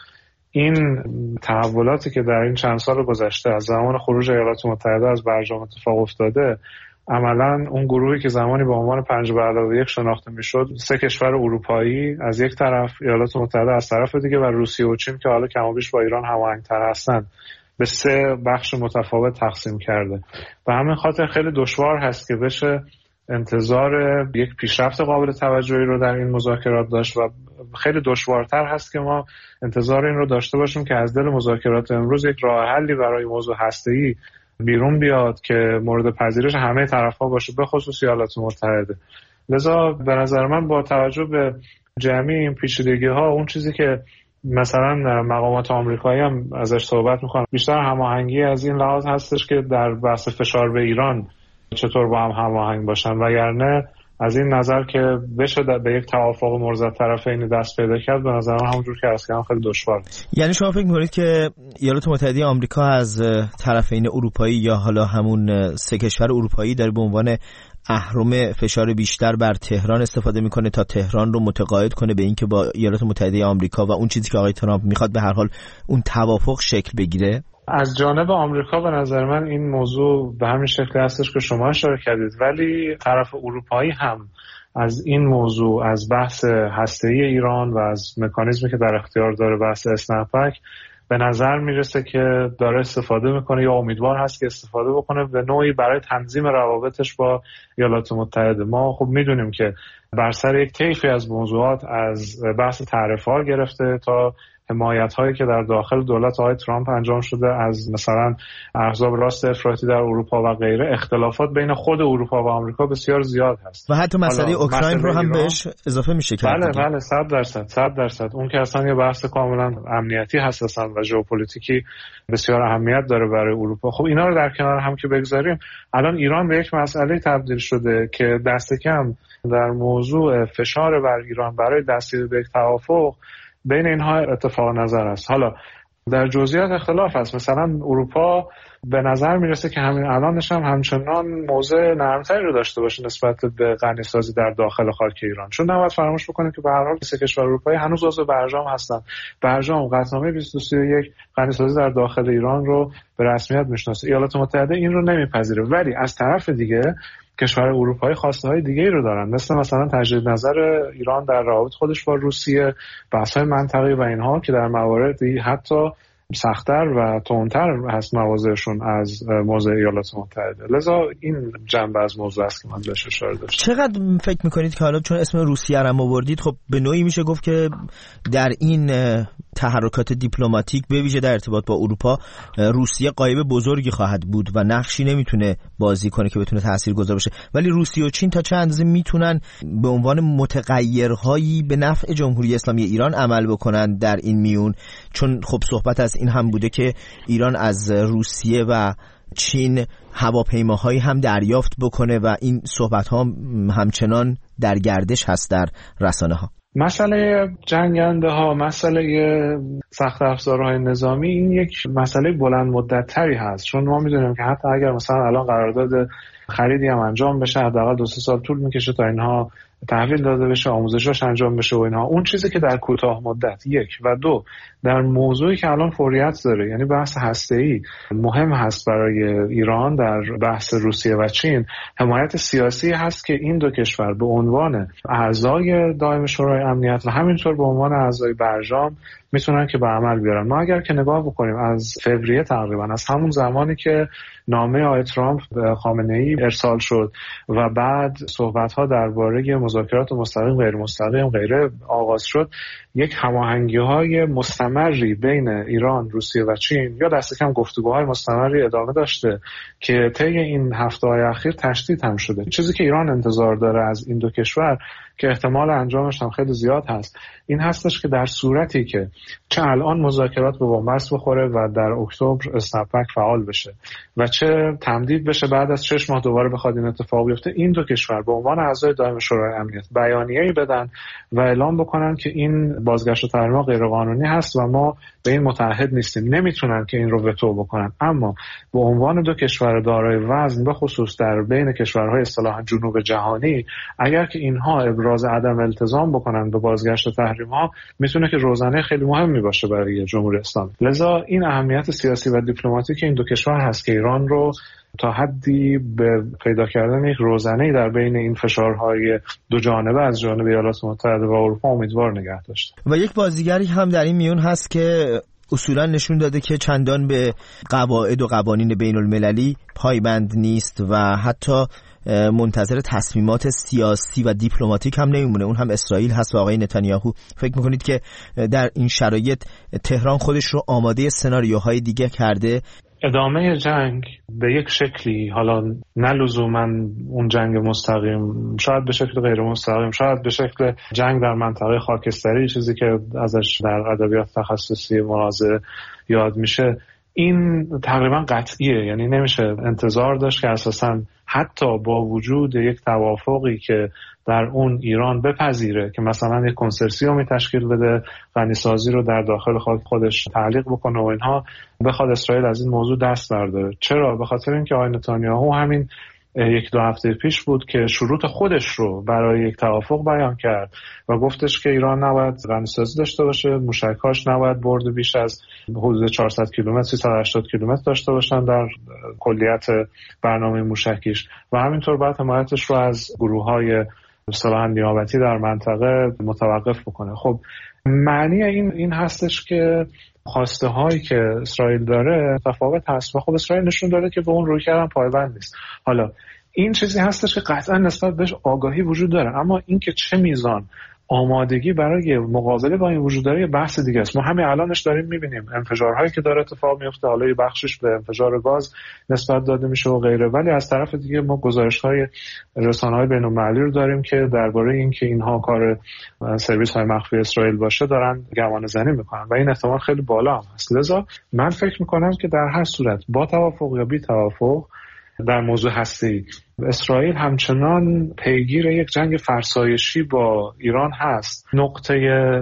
این تحولاتی که در این چند سال گذشته از زمان خروج ایالات متحده از برجام اتفاق افتاده، عملاً اون گروهی که زمانی به عنوان 5+1 شناخته میشد، 3 کشور اروپایی از یک طرف، ایالات متحده از طرف دیگه و روسیه و چین که حالا کم و بیش با ایران هماهنگ‌تر هستند، به 3 بخش متفاوت تقسیم کرده. و همین خاطر خیلی دشوار هست که بشه انتظار یک پیشرفت قابل توجهی رو در این مذاکرات داشت و خیلی دشوارتر هست که ما انتظار این رو داشته باشیم که از دل مذاکرات امروز یک راه حلی برای موضوع هسته‌ای بیرون بیاد که مورد پذیرش همه طرف‌ها باشه، به خصوص ایالات متحده. لذا به نظر من با توجه به جمعی این پیچیدگی‌ها، اون چیزی که مثلا مقامات آمریکایی هم ازش صحبت می‌کنن بیشتر هماهنگی از این لحاظ هستش که در بحث فشار به ایران چطور با هم هماهنگ باشن، وگرنه از این نظر که بشه به یک توافق موضوع طرفین دست پیدا کرد، به نظر من همونجور که هست که خیلی دشواره. یعنی شما فکر می‌کنید که ایالات متحده آمریکا از طرفین اروپایی یا حالا همون 3 کشور اروپایی در به عنوان اهرم فشار بیشتر بر تهران استفاده میکنه تا تهران رو متقاعد کنه به اینکه با ایالات متحده آمریکا و اون چیزی که آقای ترامپ میخواد به هر حال اون توافق شکل بگیره؟ از جانب آمریکا به نظر من این موضوع به همین شکل هستش که شما اشاره کردید، ولی طرف اروپایی هم از این موضوع، از بحث هسته‌ای ایران و از مکانیزمی که در اختیار داره بحث اسنپک، به نظر میرسه که داره استفاده میکنه یا امیدوار هست که استفاده بکنه به نوعی برای تنظیم روابطش با ایالات متحده. ما خب میدونیم که بر سر یک طیفی از موضوعات، از بحث تعرفه‌ها گرفته تا حمایت هایی که در داخل دولت آقای ترامپ انجام شده از مثلا احزاب راست افراطی در اروپا و غیره، اختلافات بین خود اروپا و آمریکا بسیار زیاد هست و حتی مسئله اوکراین رو هم بهش اضافه میشه کرد. بله 100%. اون که اصلا یه بحث کاملا امنیتی هست اصلا و ژئوپلیتیکی بسیار اهمیت داره برای اروپا. خب اینا رو در کنار هم که بگذاریم، الان ایران به یک مسئله تبدیل شده که دست کم در موضوع فشار بر ایران برای دستیابی به توافق بین اینها اتفاق نظر است. حالا در جزئیات اختلاف است. مثلا اروپا به نظر میرسه که همین الانش هم همچنان موضع نرمتری رو داشته باشه نسبت به غنیسازی در داخل خاک ایران، چون نباید فراموش بکنیم که به هر حال سه کشور اروپایی هنوز عضو برجام هستن. برجام قطعنامه 231 غنیسازی در داخل ایران رو به رسمیت میشناسه. ایالات متحده این رو نمیپذیره، ولی از طرف دیگه کشور اروپایی خواسته‌های دیگه‌ای رو دارن، مثلا تجدید نظر ایران در روابط خودش با روسیه، بحث‌های منطقه‌ای و اینها که در مواردی حتی سخت‌تر و تندتر هست مواضعشون از موضع ایالات متحده. لذا این جنبه از موضوع است که من بهش اشاره داشتم. چقدر فکر می‌کنید که حالا چون اسم روسیه رو آوردید، خب به نوعی میشه گفت که در این تحرکات دیپلماتیک به ویژه در ارتباط با اروپا روسیه غایب بزرگی خواهد بود و نقشی نمیتونه بازی کنه که بتونه تاثیرگذار باشه، ولی روسیه و چین تا چند اندازه میتونن به عنوان متغیرهایی به نفع جمهوری اسلامی ایران عمل بکنن در این میون؟ چون خب صحبت از این هم بوده که ایران از روسیه و چین هواپیماهایی هم دریافت بکنه و این صحبت‌ها همچنان در گردش هست در رسانه‌ها. مسئله جنگنده ها، مسئله سخت افزارهای نظامی، این یک مسئله بلند مدت تری هست، چون ما میدونیم که حتی اگر مثلا الان قرارداد خریدی هم انجام بشه، حداقل 2-3 سال طول میکشه تا اینها تحویل داده بشه، آموزشاش انجام بشه و اینها. اون چیزی که در کوتاه مدت، 1 و 2 در موضوعی که الان فوریت داره، یعنی بحث هسته‌ای مهم هست برای ایران در بحث روسیه و چین، حمایت سیاسی هست که این دو کشور به عنوان اعضای دائم شورای امنیت و همینطور به عنوان اعضای برجام میتونن که به عمل بیارن. ما اگر که نگاه بکنیم از فوریه تقریبا، از همون زمانی که نامه آقای ترامپ به خامنه‌ای ارسال شد و بعد صحبت‌ها درباره مذاکرات مستقیم غیر مستقیم غیره آغاز شد، یک هماهنگی‌های مستمری بین ایران، روسیه و چین یا دست کم گفتگوهای مستمری ادامه داشته که طی این هفته‌های اخیر تشدید هم شده. چیزی که ایران انتظار داره از این دو کشور که احتمال انجامش هم خیلی زیاد هست، این هستش که در صورتی که چه الان مذاکرات به بنبست بخوره و در اکتبر اسنپک فعال بشه و چه تمدید بشه بعد از 6 ماه دوباره بخواد این اتفاق بیفته، این دو کشور به عنوان اعضای دائم شورای امنیت بیانیه‌ای بدن و اعلام بکنن که این بازگشت تحریم‌ها غیر قانونی هست و ما به این متعهد نیستیم. نمیتونن که این رو وتو بکنن، اما به عنوان دو کشور دارای وزن، به خصوص در بین کشورهای اصطلاحاً جنوب جهانی، اگر که اینها ابراز عدم التزام بکنن به بازگشت تحریم‌ها، میتونه که روزنه خیلی مهمی باشه برای جمهوری اسلامی. لذا این اهمیت سیاسی و دیپلماتیک این دو کشور هست که ایران رو تا حدی به پیدا کردن یک روزنه‌ای در بین این فشارهای دو جانبه از جانب ایالات متحده و اروپا امیدوار نگه داشته. و یک بازیگری هم در این میون هست که اصولا نشون داده که چندان به قواعد و قوانین بین المللی پایبند نیست و حتی منتظر تصمیمات سیاسی و دیپلماتیک هم نمیمونه. اون هم اسرائیل هست و آقای نتانیاهو. فکر میکنید که در این شرایط تهران خودش رو آماده سناریوهای دیگه کرده؟ ادامه جنگ به یک شکلی، حالا نه لزوما اون جنگ مستقیم، شاید به شکل غیر مستقیم، شاید به شکل جنگ در منطقه خاکستری، چیزی که ازش در ادبیات تخصصی منازعه یاد میشه، این تقریبا قطعیه. یعنی نمیشه انتظار داشت که اساساً حتی با وجود یک توافقی که در اون ایران بپذیره که مثلا یک کنسرسیومی تشکیل بده، غنیسازی رو در داخل خاک خودش تعلیق بکنه و اینها، بخواد اسرائیل از این موضوع دست برداره. چرا؟ به خاطر اینکه آقای نتانیاهو همین 1-2 هفته پیش بود که شروط خودش رو برای یک توافق بیان کرد و گفتش که ایران نباید غنیسازی داشته باشه، موشک‌هاش نباید برد بیش از حدود 400 کیلومتر 380 کیلومتر داشته باشن در کلیت برنامه موشکیش و همینطور باید حمایتش رو از گروه‌های اصطلاحاً نیابتی در منطقه متوقف بکنه. خب معنی این هستش که خواسته هایی که اسرائیل داره تفاوت هست و خب اسرائیل نشون داده که به اون رویکردن پایبند نیست. حالا این چیزی هستش که قطعا نسبت بهش آگاهی وجود داره، اما این که چه میزان آمادگی برای مقابله با این وجود داره یه بحث دیگه است. ما همین الانش داریم میبینیم انفجارهایی که داره اتفاق میفته، حالا یه بخشش به انفجار گاز نسبت داده میشه و غیره، ولی از طرف دیگه ما گزارش‌های رسانه‌های بین‌المللی رو داریم که درباره اینکه اینها کار سرویس‌های مخفی اسرائیل باشه دارن گمانه‌زنی میکنن و این احتمال خیلی بالا هم هست. لذا من فکر میکنم که در هر صورت با توافق یا بی توافق در موضوع هسته‌ای اسرائیل همچنان پیگیر یک جنگ فرسایشی با ایران هست. نقطه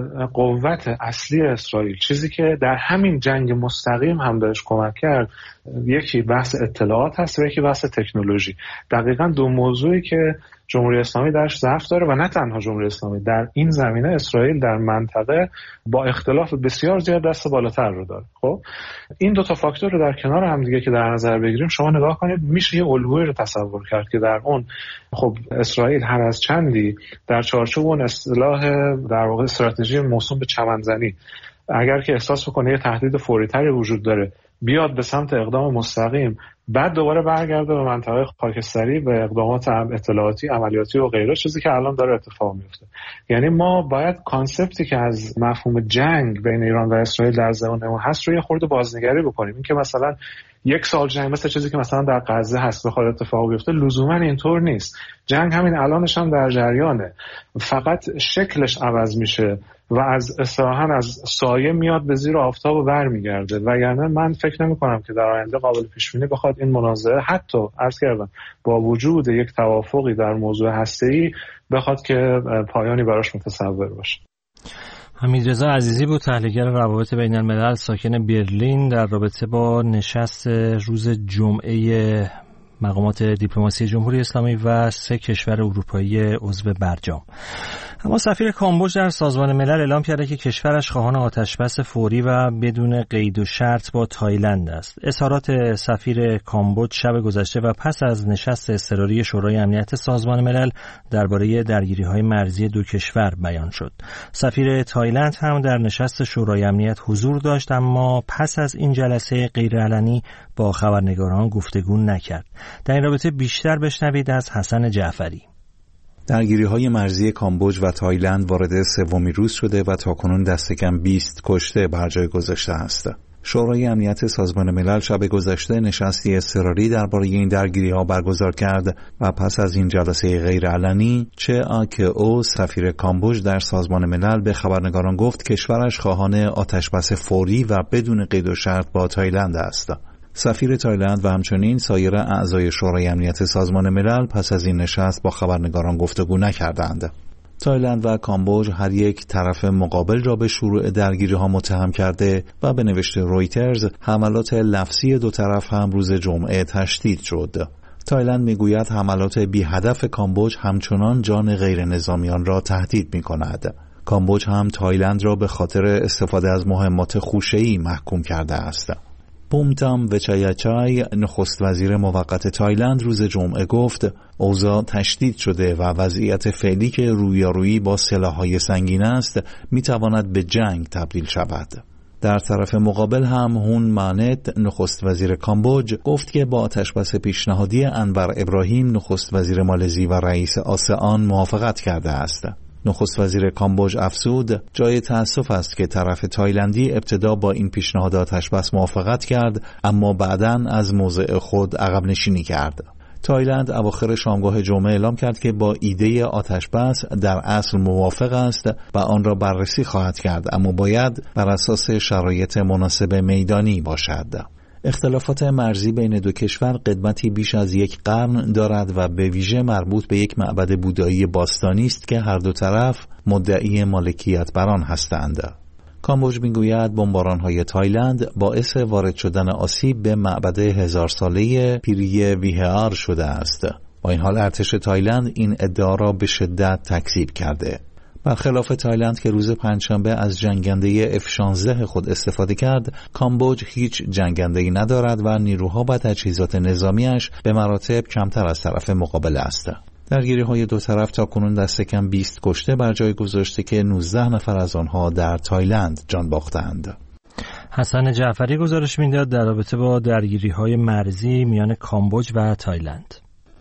قوت اصلی اسرائیل، چیزی که در همین جنگ مستقیم هم بهش کمک کرد، یکی بحث اطلاعات هست و یکی بحث تکنولوژی. دقیقاً دو موضوعی که جمهوری اسلامی درش ضعف داره و نه تنها جمهوری اسلامی، در این زمینه اسرائیل در منطقه با اختلاف بسیار زیاد دست بالاتر رو داره. خب این دو تا فاکتور رو در کنار هم دیگه که در نظر بگیریم، شما نگاه کنید میشه یه الگویی رو تصور کرد که در اون خب اسرائیل هر از چندی در چارچوب اون اصطلاح در واقع استراتژی موسوم به چمنزنی، اگر که احساس بکنه یه تهدید فوری‌تری وجود داره بیاد به سمت اقدام مستقیم، بعد دوباره برگرده به منطقه خاکستری به اقدامات اطلاعاتی عملیاتی و غیره، چیزی که الان داره اتفاق میفته. یعنی ما باید کانسپتی که از مفهوم جنگ بین ایران و اسرائیل در زمان هست رو یه خورده بازنگری بکنیم. این که مثلا یک سال جنگ مثل چیزی که مثلا در غزه هست بخواد اتفاق بیفته، لزوما اینطور نیست. جنگ همین الانش هم در جریانه، فقط شکلش عوض میشه و از اصطلاحاً از سایه میاد به زیر آفتاب و برمیگرده. وگرنه من فکر نمی کنم که در آینده قابل پیش بینی بخواد این منازعه حتی عرض کردم با وجود یک توافقی در موضوع هسته‌ای بخواد که پایانی براش متصور باشه. حمیدرضا عزیزی بود، تحلیلگر روابط بین الملل ساکن برلین، در رابطه با نشست روز جمعه مقامات دیپلماسی جمهوری اسلامی و 3 کشور اروپایی عضو برجام. اما سفیر کامبوج در سازمان ملل اعلام کرده که کشورش خواهان آتشبس فوری و بدون قید و شرط با تایلند است. اظهارات سفیر کامبوج شب گذشته و پس از نشست اضطراری شورای امنیت سازمان ملل درباره درگیری‌های مرزی دو کشور بیان شد. سفیر تایلند هم در نشست شورای امنیت حضور داشت، اما پس از این جلسه غیرعلنی با خبرنگاران گفتگو نکرد. در این رابطه بیشتر بشنوید از حسن جعفری. درگیری‌های مرزی کامبوج و تایلند وارد 3 روز شده و تاکنون دست کم 20 کشته بر جای گذاشته است. شورای امنیت سازمان ملل شب گذشته نشستی اضطراری درباره این درگیری‌ها برگزار کرد و پس از این جلسه غیرعلنی چه آکئو سفیر کامبوج در سازمان ملل به خبرنگاران گفت کشورش خواهان آتشبس فوری و بدون قید و شرط با تایلند است. سفیر تایلند و همچنین سایر اعضای شورای امنیت سازمان ملل پس از این نشست با خبرنگاران گفتگو نکردند. تایلند و کامبوج هر یک طرف مقابل را به شروع درگیری‌ها متهم کرده و به نوشته رویترز حملات لفظی دو طرف هم روز جمعه تشدید شد. تایلند میگوید حملات بی هدف کامبوج همچنان جان غیر نظامیان را تهدید می‌کند. کامبوج هم تایلند را به خاطر استفاده از مهمات خوشه‌ای محکوم کرده است. پومتام وچایاچای نخست وزیر موقت تایلند روز جمعه گفت اوضاع تشدید شده و وضعیت فعلی که رویارویی با سلاح‌های سنگین است میتواند به جنگ تبدیل شود. در طرف مقابل هم هون مانت نخست وزیر کامبوج گفت که با آتشبس پیشنهادی انور ابراهیم نخست وزیر مالزی و رئیس آسئان موافقت کرده است. نخست وزیر کامبوج افزود جای تأسف است که طرف تایلندی ابتدا با این پیشنهاد آتشبس موافقت کرد اما بعداً از موضع خود عقب نشینی کرد. تایلند اواخر شامگاه جمعه اعلام کرد که با ایده آتشبس در اصل موافق است و آن را بررسی خواهد کرد، اما باید بر اساس شرایط مناسب میدانی باشد. اختلافات مرزی بین دو کشور قدمتی بیش از 1 قرن دارد و به ویژه مربوط به یک معبد بودایی باستانی است که هر دو طرف مدعی مالکیت بر آن هستند. کامبوج میگوید بمباران‌های تایلند باعث وارد شدن آسیب به معبد 1000 ساله پیری ویهار شده است. با این حال ارتش تایلند این ادعا را به شدت تکذیب کرده. برخلاف تایلند که روز پنجشنبه از جنگنده F-16 خود استفاده کرد، کامبوج هیچ جنگنده‌ای ندارد و نیروها و تجهیزات نظامیش به مراتب کمتر از طرف مقابل است. درگیری‌های دو طرف تاکنون دست کم 20 کشته بر جای گذاشته که 19 نفر از آنها در تایلند جان باختند. حسن جعفری گزارش می‌داد در رابطه با درگیری‌های مرزی میان کامبوج و تایلند.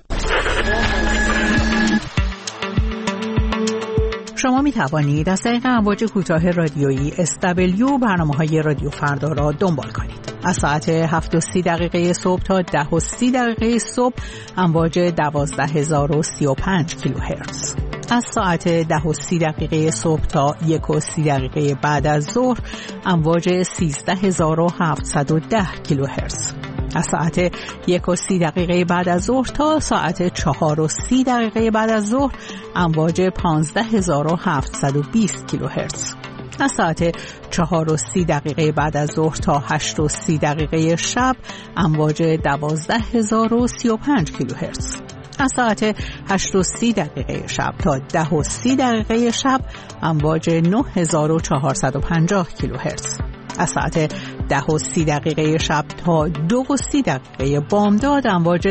شما می توانید از طریق امواج کوتاه رادیویی SW برنامه‌های رادیو فردا را دنبال کنید. از ساعت 7:30 صبح تا 10:30 صبح امواج 12035 کیلوهرتز. از ساعت 10:30 صبح تا 1:30 بعد از ظهر امواج 13710 کیلوهرتز. از ساعت 1:30 بعد از ظهر تا ساعت 4:30 بعد از ظهر امواج 15720 کیلوهرتز. از ساعت 4:30 بعد از ظهر تا 8:30 شب امواج 12035 کیلوهرتز. از ساعت 8:30 شب تا 10:30 شب امواج 9450 کیلوهرتز. از ساعت 10:30 شب تا 2:30 بامداد امواج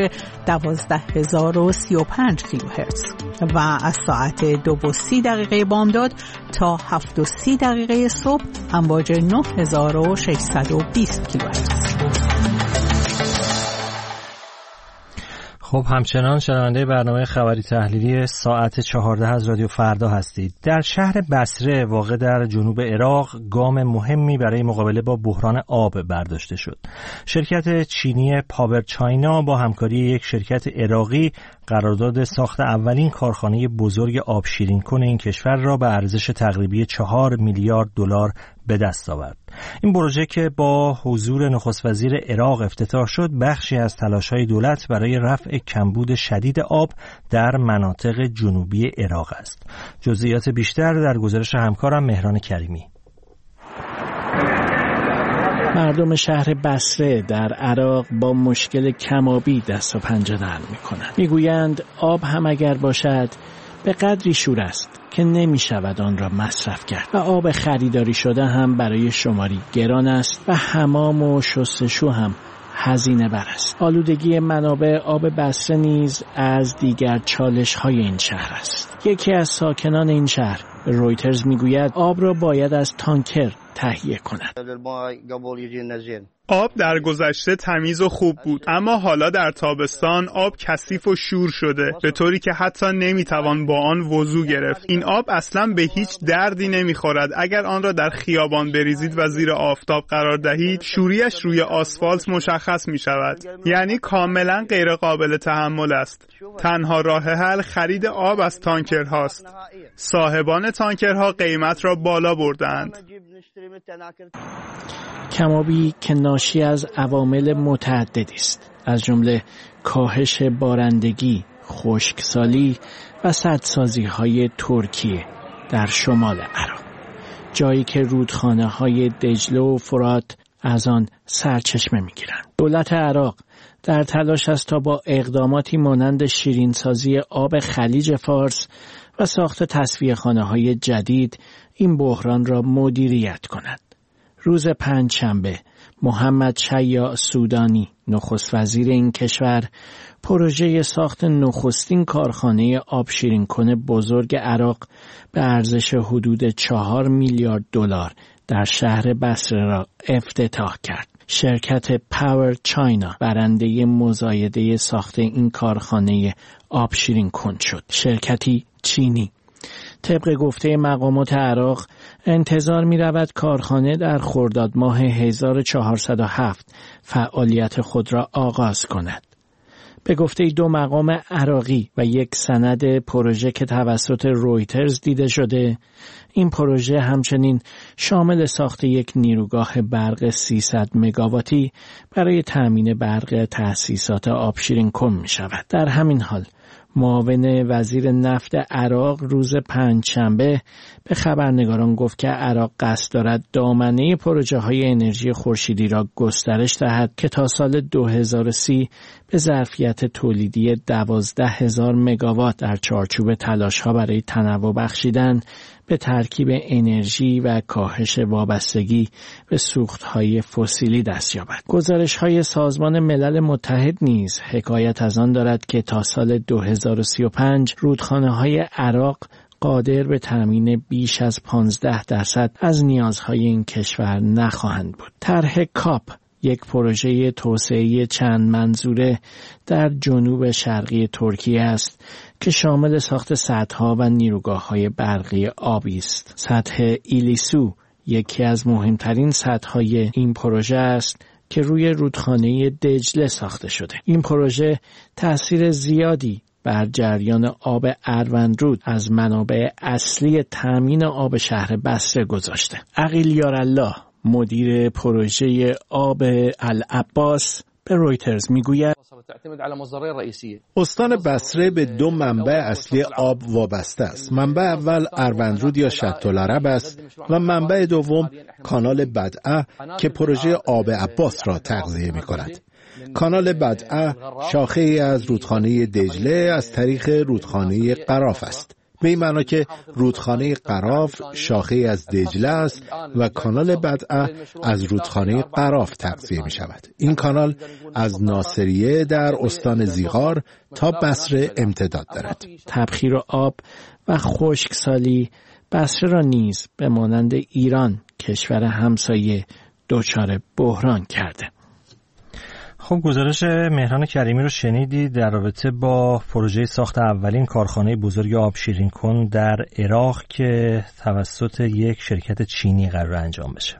12035 کیلوهرتز و از ساعت 2:30 بامداد تا 7:30 صبح امواج 9620 کیلوهرتز. خب همچنان شنونده برنامه خبری تحلیلی ساعت 14 از رادیو فردا هستید. در شهر بصره واقع در جنوب عراق گام مهمی برای مقابله با بحران آب برداشته شد. شرکت چینی پاور چاینا با همکاری یک شرکت عراقی قرارداد ساخت اولین کارخانه بزرگ آب شیرین کن این کشور را به ارزش تقریبی 4 میلیارد دلار به دست آورد. این پروژه که با حضور نخست وزیر عراق افتتاح شد بخشی از تلاش‌های دولت برای رفع کمبود شدید آب در مناطق جنوبی عراق است. جزئیات بیشتر در گزارش همکارم مهران کریمی. مردم شهر بصره در عراق با مشکل کم‌آبی دست و پنجه نرم می‌کنند. می‌گویند آب هم اگر باشد به قدری شور است که نمی شود آن را مصرف کرد و آب خریداری شده هم برای شماری گران است و حمام و شستشو هم هزینه بر است. آلودگی منابع آب بصره نیز از دیگر چالش‌های این شهر است. یکی از ساکنان این شهر به رویترز میگوید آب را باید از تانکر تهیه کند. آب در گذشته تمیز و خوب بود، اما حالا در تابستان آب کثیف و شور شده به طوری که حتی نمیتوان با آن وضو گرفت. این آب اصلا به هیچ دردی نمیخورد. اگر آن را در خیابان بریزید و زیر آفتاب قرار دهید شوریش روی آسفالت مشخص می شود. یعنی کاملا غیر قابل تحمل است. تنها راه حل خرید آب از تانکرهاست. صاحبان تانکرها قیمت را بالا بردند. کم‌آبی که ناشی از عوامل متعددی است، از جمله کاهش بارندگی، خشکسالی و سدسازی‌های ترکیه در شمال عراق، جایی که رودخانه‌های دجله و فرات از آن سرچشمه می‌گیرند. دولت عراق در تلاش است تا با اقداماتی مانند شیرینسازی آب خلیج فارس و ساخت تصفیه‌خانه‌های جدید این بحران را مدیریت کند. روز پنجشنبه محمد شیاع سودانی نخست وزیر این کشور پروژه ساخت نخستین کارخانه آب شیرین کن بزرگ عراق به ارزش حدود 4 میلیارد دلار در شهر بصره را افتتاح کرد. شرکت پاور چاینا برنده مزایده ساخت این کارخانه آب شیرین کن شد. شرکتی چینی. طبق گفته مقامات عراق انتظار می رود کارخانه در خرداد ماه 1407 فعالیت خود را آغاز کند. به گفته دو مقام عراقی و یک سند پروژه که توسط رویترز دیده شده، این پروژه همچنین شامل ساخت یک نیروگاه برق 300 مگاواتی برای تامین برق تأسیسات آب شیرین کن می شود. در همین حال معاون وزیر نفت عراق روز پنجشنبه به خبرنگاران گفت که عراق قصد دارد دامنه پروژه‌های انرژی خورشیدی را گسترش دهد که تا سال 2030 به ظرفیت تولیدی 12,000 مگاوات در چارچوب تلاش‌ها برای تنوع بخشیدن به ترکیب انرژی و کاهش وابستگی به سوخت‌های فسیلی دست یابد. گزارش‌های سازمان ملل متحد نیز حکایت از آن دارد که تا سال 2035 رودخانه‌های عراق قادر به تامین بیش از 15% از نیازهای این کشور نخواهند بود. طرح کاپ یک پروژه توسعه چند منظوره در جنوب شرقی ترکیه است که شامل ساخت سدها و نیروگاه‌های برقی آبی است. سد ایلیسو یکی از مهمترین سدهای این پروژه است که روی رودخانه دجله ساخته شده. این پروژه تأثیر زیادی بر جریان آب اروندرود از منابع اصلی تامین آب شهر بصره گذاشته. عقیل یارالله مدیر پروژه آب العباس به رویترز میگوید استان بصره به دو منبع اصلی آب وابسته است. منبع اول اروندرود یا شط العرب است و منبع دوم کانال بدعه که پروژه آب عباس را تغذیه می‌کند. کانال بدعه شاخه ای از رودخانه دجله از طریق رودخانه قراف است. به این معنا که رودخانه قراف شاخه ای از دجله است و کانال بدعه از رودخانه قراف تغذیه می شود. این کانال از ناصریه در استان زیغار تا بصره امتداد دارد. تبخیر آب و خشکسالی بصره را نیز به مانند ایران کشور همسایه دچار بحران کرده. خب گزارش مهران کریمی رو شنیدید در رابطه با پروژه ساخت اولین کارخانه بزرگ آب شیرین کن در عراق که توسط یک شرکت چینی قرار انجام بشه.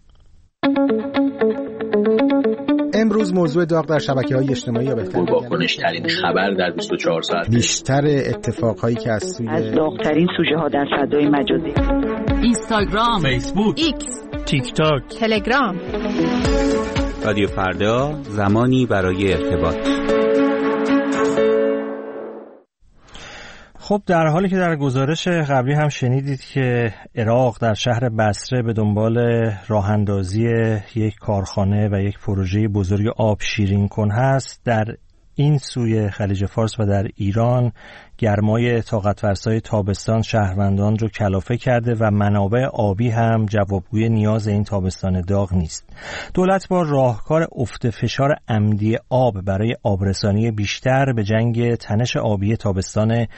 امروز موضوع داغ در شبکه‌های اجتماعی یا بهتر واکنش‌ترین خبر در 24 ساعت، بیشتر اتفاقهایی که از داغ‌ترین سوژه‌ها در فضای مجازی، اینستاگرام، فیسبوک، ایکس، تیک تاک، تلگرام. رادیو فردا، زمانی برای ارتباط. خب در حالی که در گزارش قبلی هم شنیدید که عراق در شهر بصره به دنبال راه اندازی یک کارخانه و یک پروژه بزرگ آب شیرین کن هست، در این سوی خلیج فارس و در ایران گرمای طاقت فرسای تابستان شهروندان رو کلافه کرده و منابع آبی هم جوابگوی نیاز این تابستان داغ نیست. دولت با راهکار افت فشار عمدی آب برای آبرسانی بیشتر به جنگ تنش آبی تابستان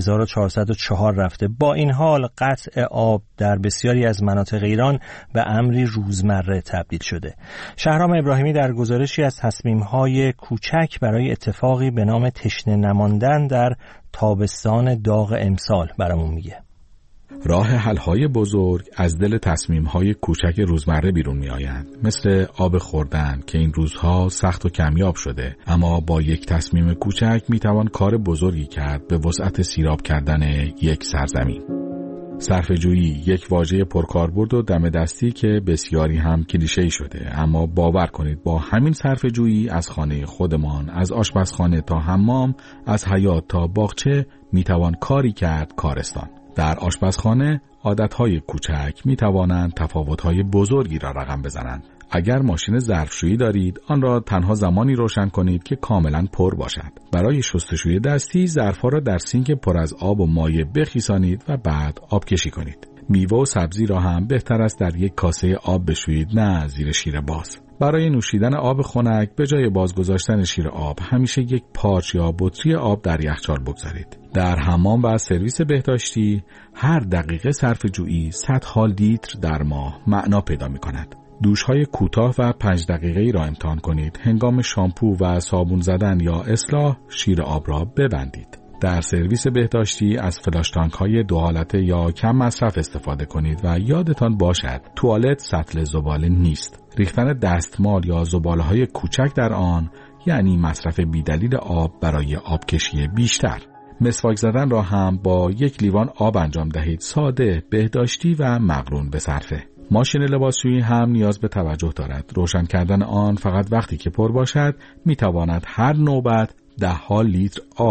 1404 رفته. با این حال قطع آب در بسیاری از مناطق ایران به امری روزمره تبدیل شده. شهرام ابراهیمی در گزارشی از تصمیم‌های کوچک برای اتفاقی به نام تشنه نماندن در تابستان داغ امسال برامون میگه. راه حل‌های بزرگ از دل تصمیم‌های کوچک روزمره بیرون می‌آیند، مثل آب خوردن که این روزها سخت و کمیاب شده، اما با یک تصمیم کوچک می‌توان کار بزرگی کرد به وسعت سیراب کردن یک سرزمین. صرفه‌جویی یک واژه پرکاربرد و دم دستی که بسیاری هم کلیشه‌ای شده، اما باور کنید با همین صرفه‌جویی از خانه خودمان، از آشپزخانه تا حمام، از حیاط تا باغچه میتوان کاری کرد کارستان. در آشپزخانه عادتهای کوچک میتوانند تفاوت‌های بزرگی را رقم بزنند. اگر ماشین ظرفشویی دارید، آن را تنها زمانی روشن کنید که کاملا پر باشد. برای شستشوی دستی، ظرف‌ها را در سینک پر از آب و مایع بخیسانید و بعد آب کشی کنید. میوه و سبزی را هم بهتر است در یک کاسه آب بشویید، نه زیر شیر باز. برای نوشیدن آب خنک به جای باز گذاشتن شیر آب، همیشه یک پارچ یا بطری آب در یخچال بگذارید. در حمام و سرویس بهداشتی، هر دقیقه صرفه‌جویی صدها لیتر در ماه معنا پیدا می‌کند. دوش‌های کوتاه و 5 دقیقه‌ای را امتحان کنید. هنگام شامپو و صابون زدن یا اصلاح، شیر آب را ببندید. در سرویس بهداشتی از فلاش تانک‌های 2 حالته یا کم مصرف استفاده کنید و یادتان باشد توالت سطل زباله نیست. ریختن دستمال یا زباله‌های کوچک در آن یعنی مصرف بی‌دلیل آب برای آبکشی بیشتر. مسواک زدن را هم با 1 لیوان آب انجام دهید. ساده، بهداشتی و مقرون به صرفه. ماشین لباسشویی هم نیاز به توجه دارد. روشن کردن آن فقط وقتی که پر باشد میتواند هر نوبت 10 لیتر آب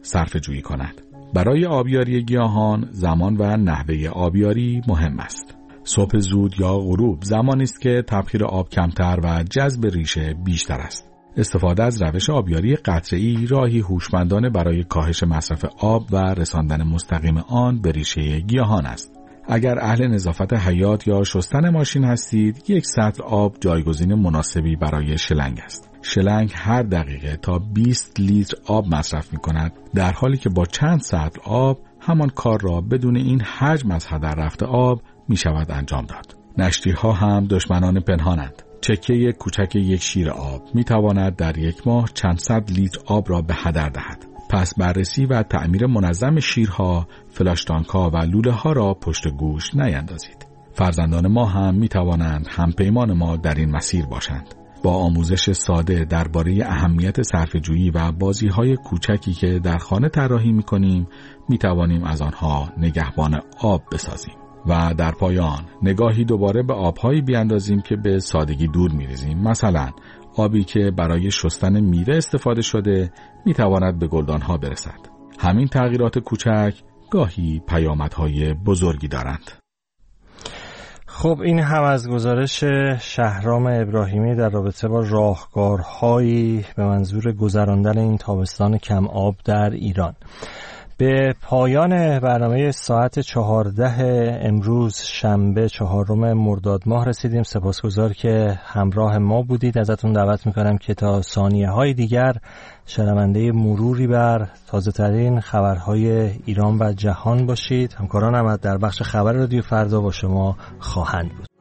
صرفه جویی کند. برای آبیاری گیاهان زمان و نحوه آبیاری مهم است. صبح زود یا غروب زمانی است که تبخیر آب کمتر و جذب ریشه بیشتر است. استفاده از روش آبیاری قطره‌ای راهی هوشمندانه برای کاهش مصرف آب و رساندن مستقیم آن به ریشه گیاهان است. اگر اهل نظافت حیاط یا شستن ماشین هستید، 1 سطل آب جایگزین مناسبی برای شلنگ است. شلنگ هر دقیقه تا 20 لیتر آب مصرف می کند، در حالی که با چند سطل آب همان کار را بدون این حجم از هدر رفته آب می شود انجام داد. نشتی ها هم دشمنان پنهانند. چکه کوچک 1 شیر آب می تواند در 1 ماه چند صد لیتر آب را به هدر دهد. پس بررسی و تعمیر منظم شیرها، فلاشتانک‌ها و لوله‌ها را پشت گوش نیندازید. فرزندان ما هم می توانند همپیمان ما در این مسیر باشند. با آموزش ساده درباره اهمیت صرفه‌جویی و بازی‌های کوچکی که در خانه طراحی می‌کنیم، می‌توانیم از آنها نگهبان آب بسازیم. و در پایان نگاهی دوباره به آب‌هایی بیاندازیم که به سادگی دور می‌ریزیم. مثلا آبی که برای شستن میوه استفاده شده می‌تواند به گلدان‌ها برسد. همین تغییرات کوچک گاهی پیامدهای بزرگی دارند. خب این هم از گزارش شهرام ابراهیمی در رابطه با راهکارهایی به منظور گذراندن این تابستان کم آب در ایران. به پایان برنامه ساعت 14 امروز شنبه 4 مرداد ماه رسیدیم. سپاسگزار که همراه ما بودید. ازتون دعوت میکنم که تا ثانیه‌های دیگر شنونده مروری بر تازه ترین خبرهای ایران و جهان باشید. همکارانم در بخش خبر رادیو فردا با شما خواهند بود.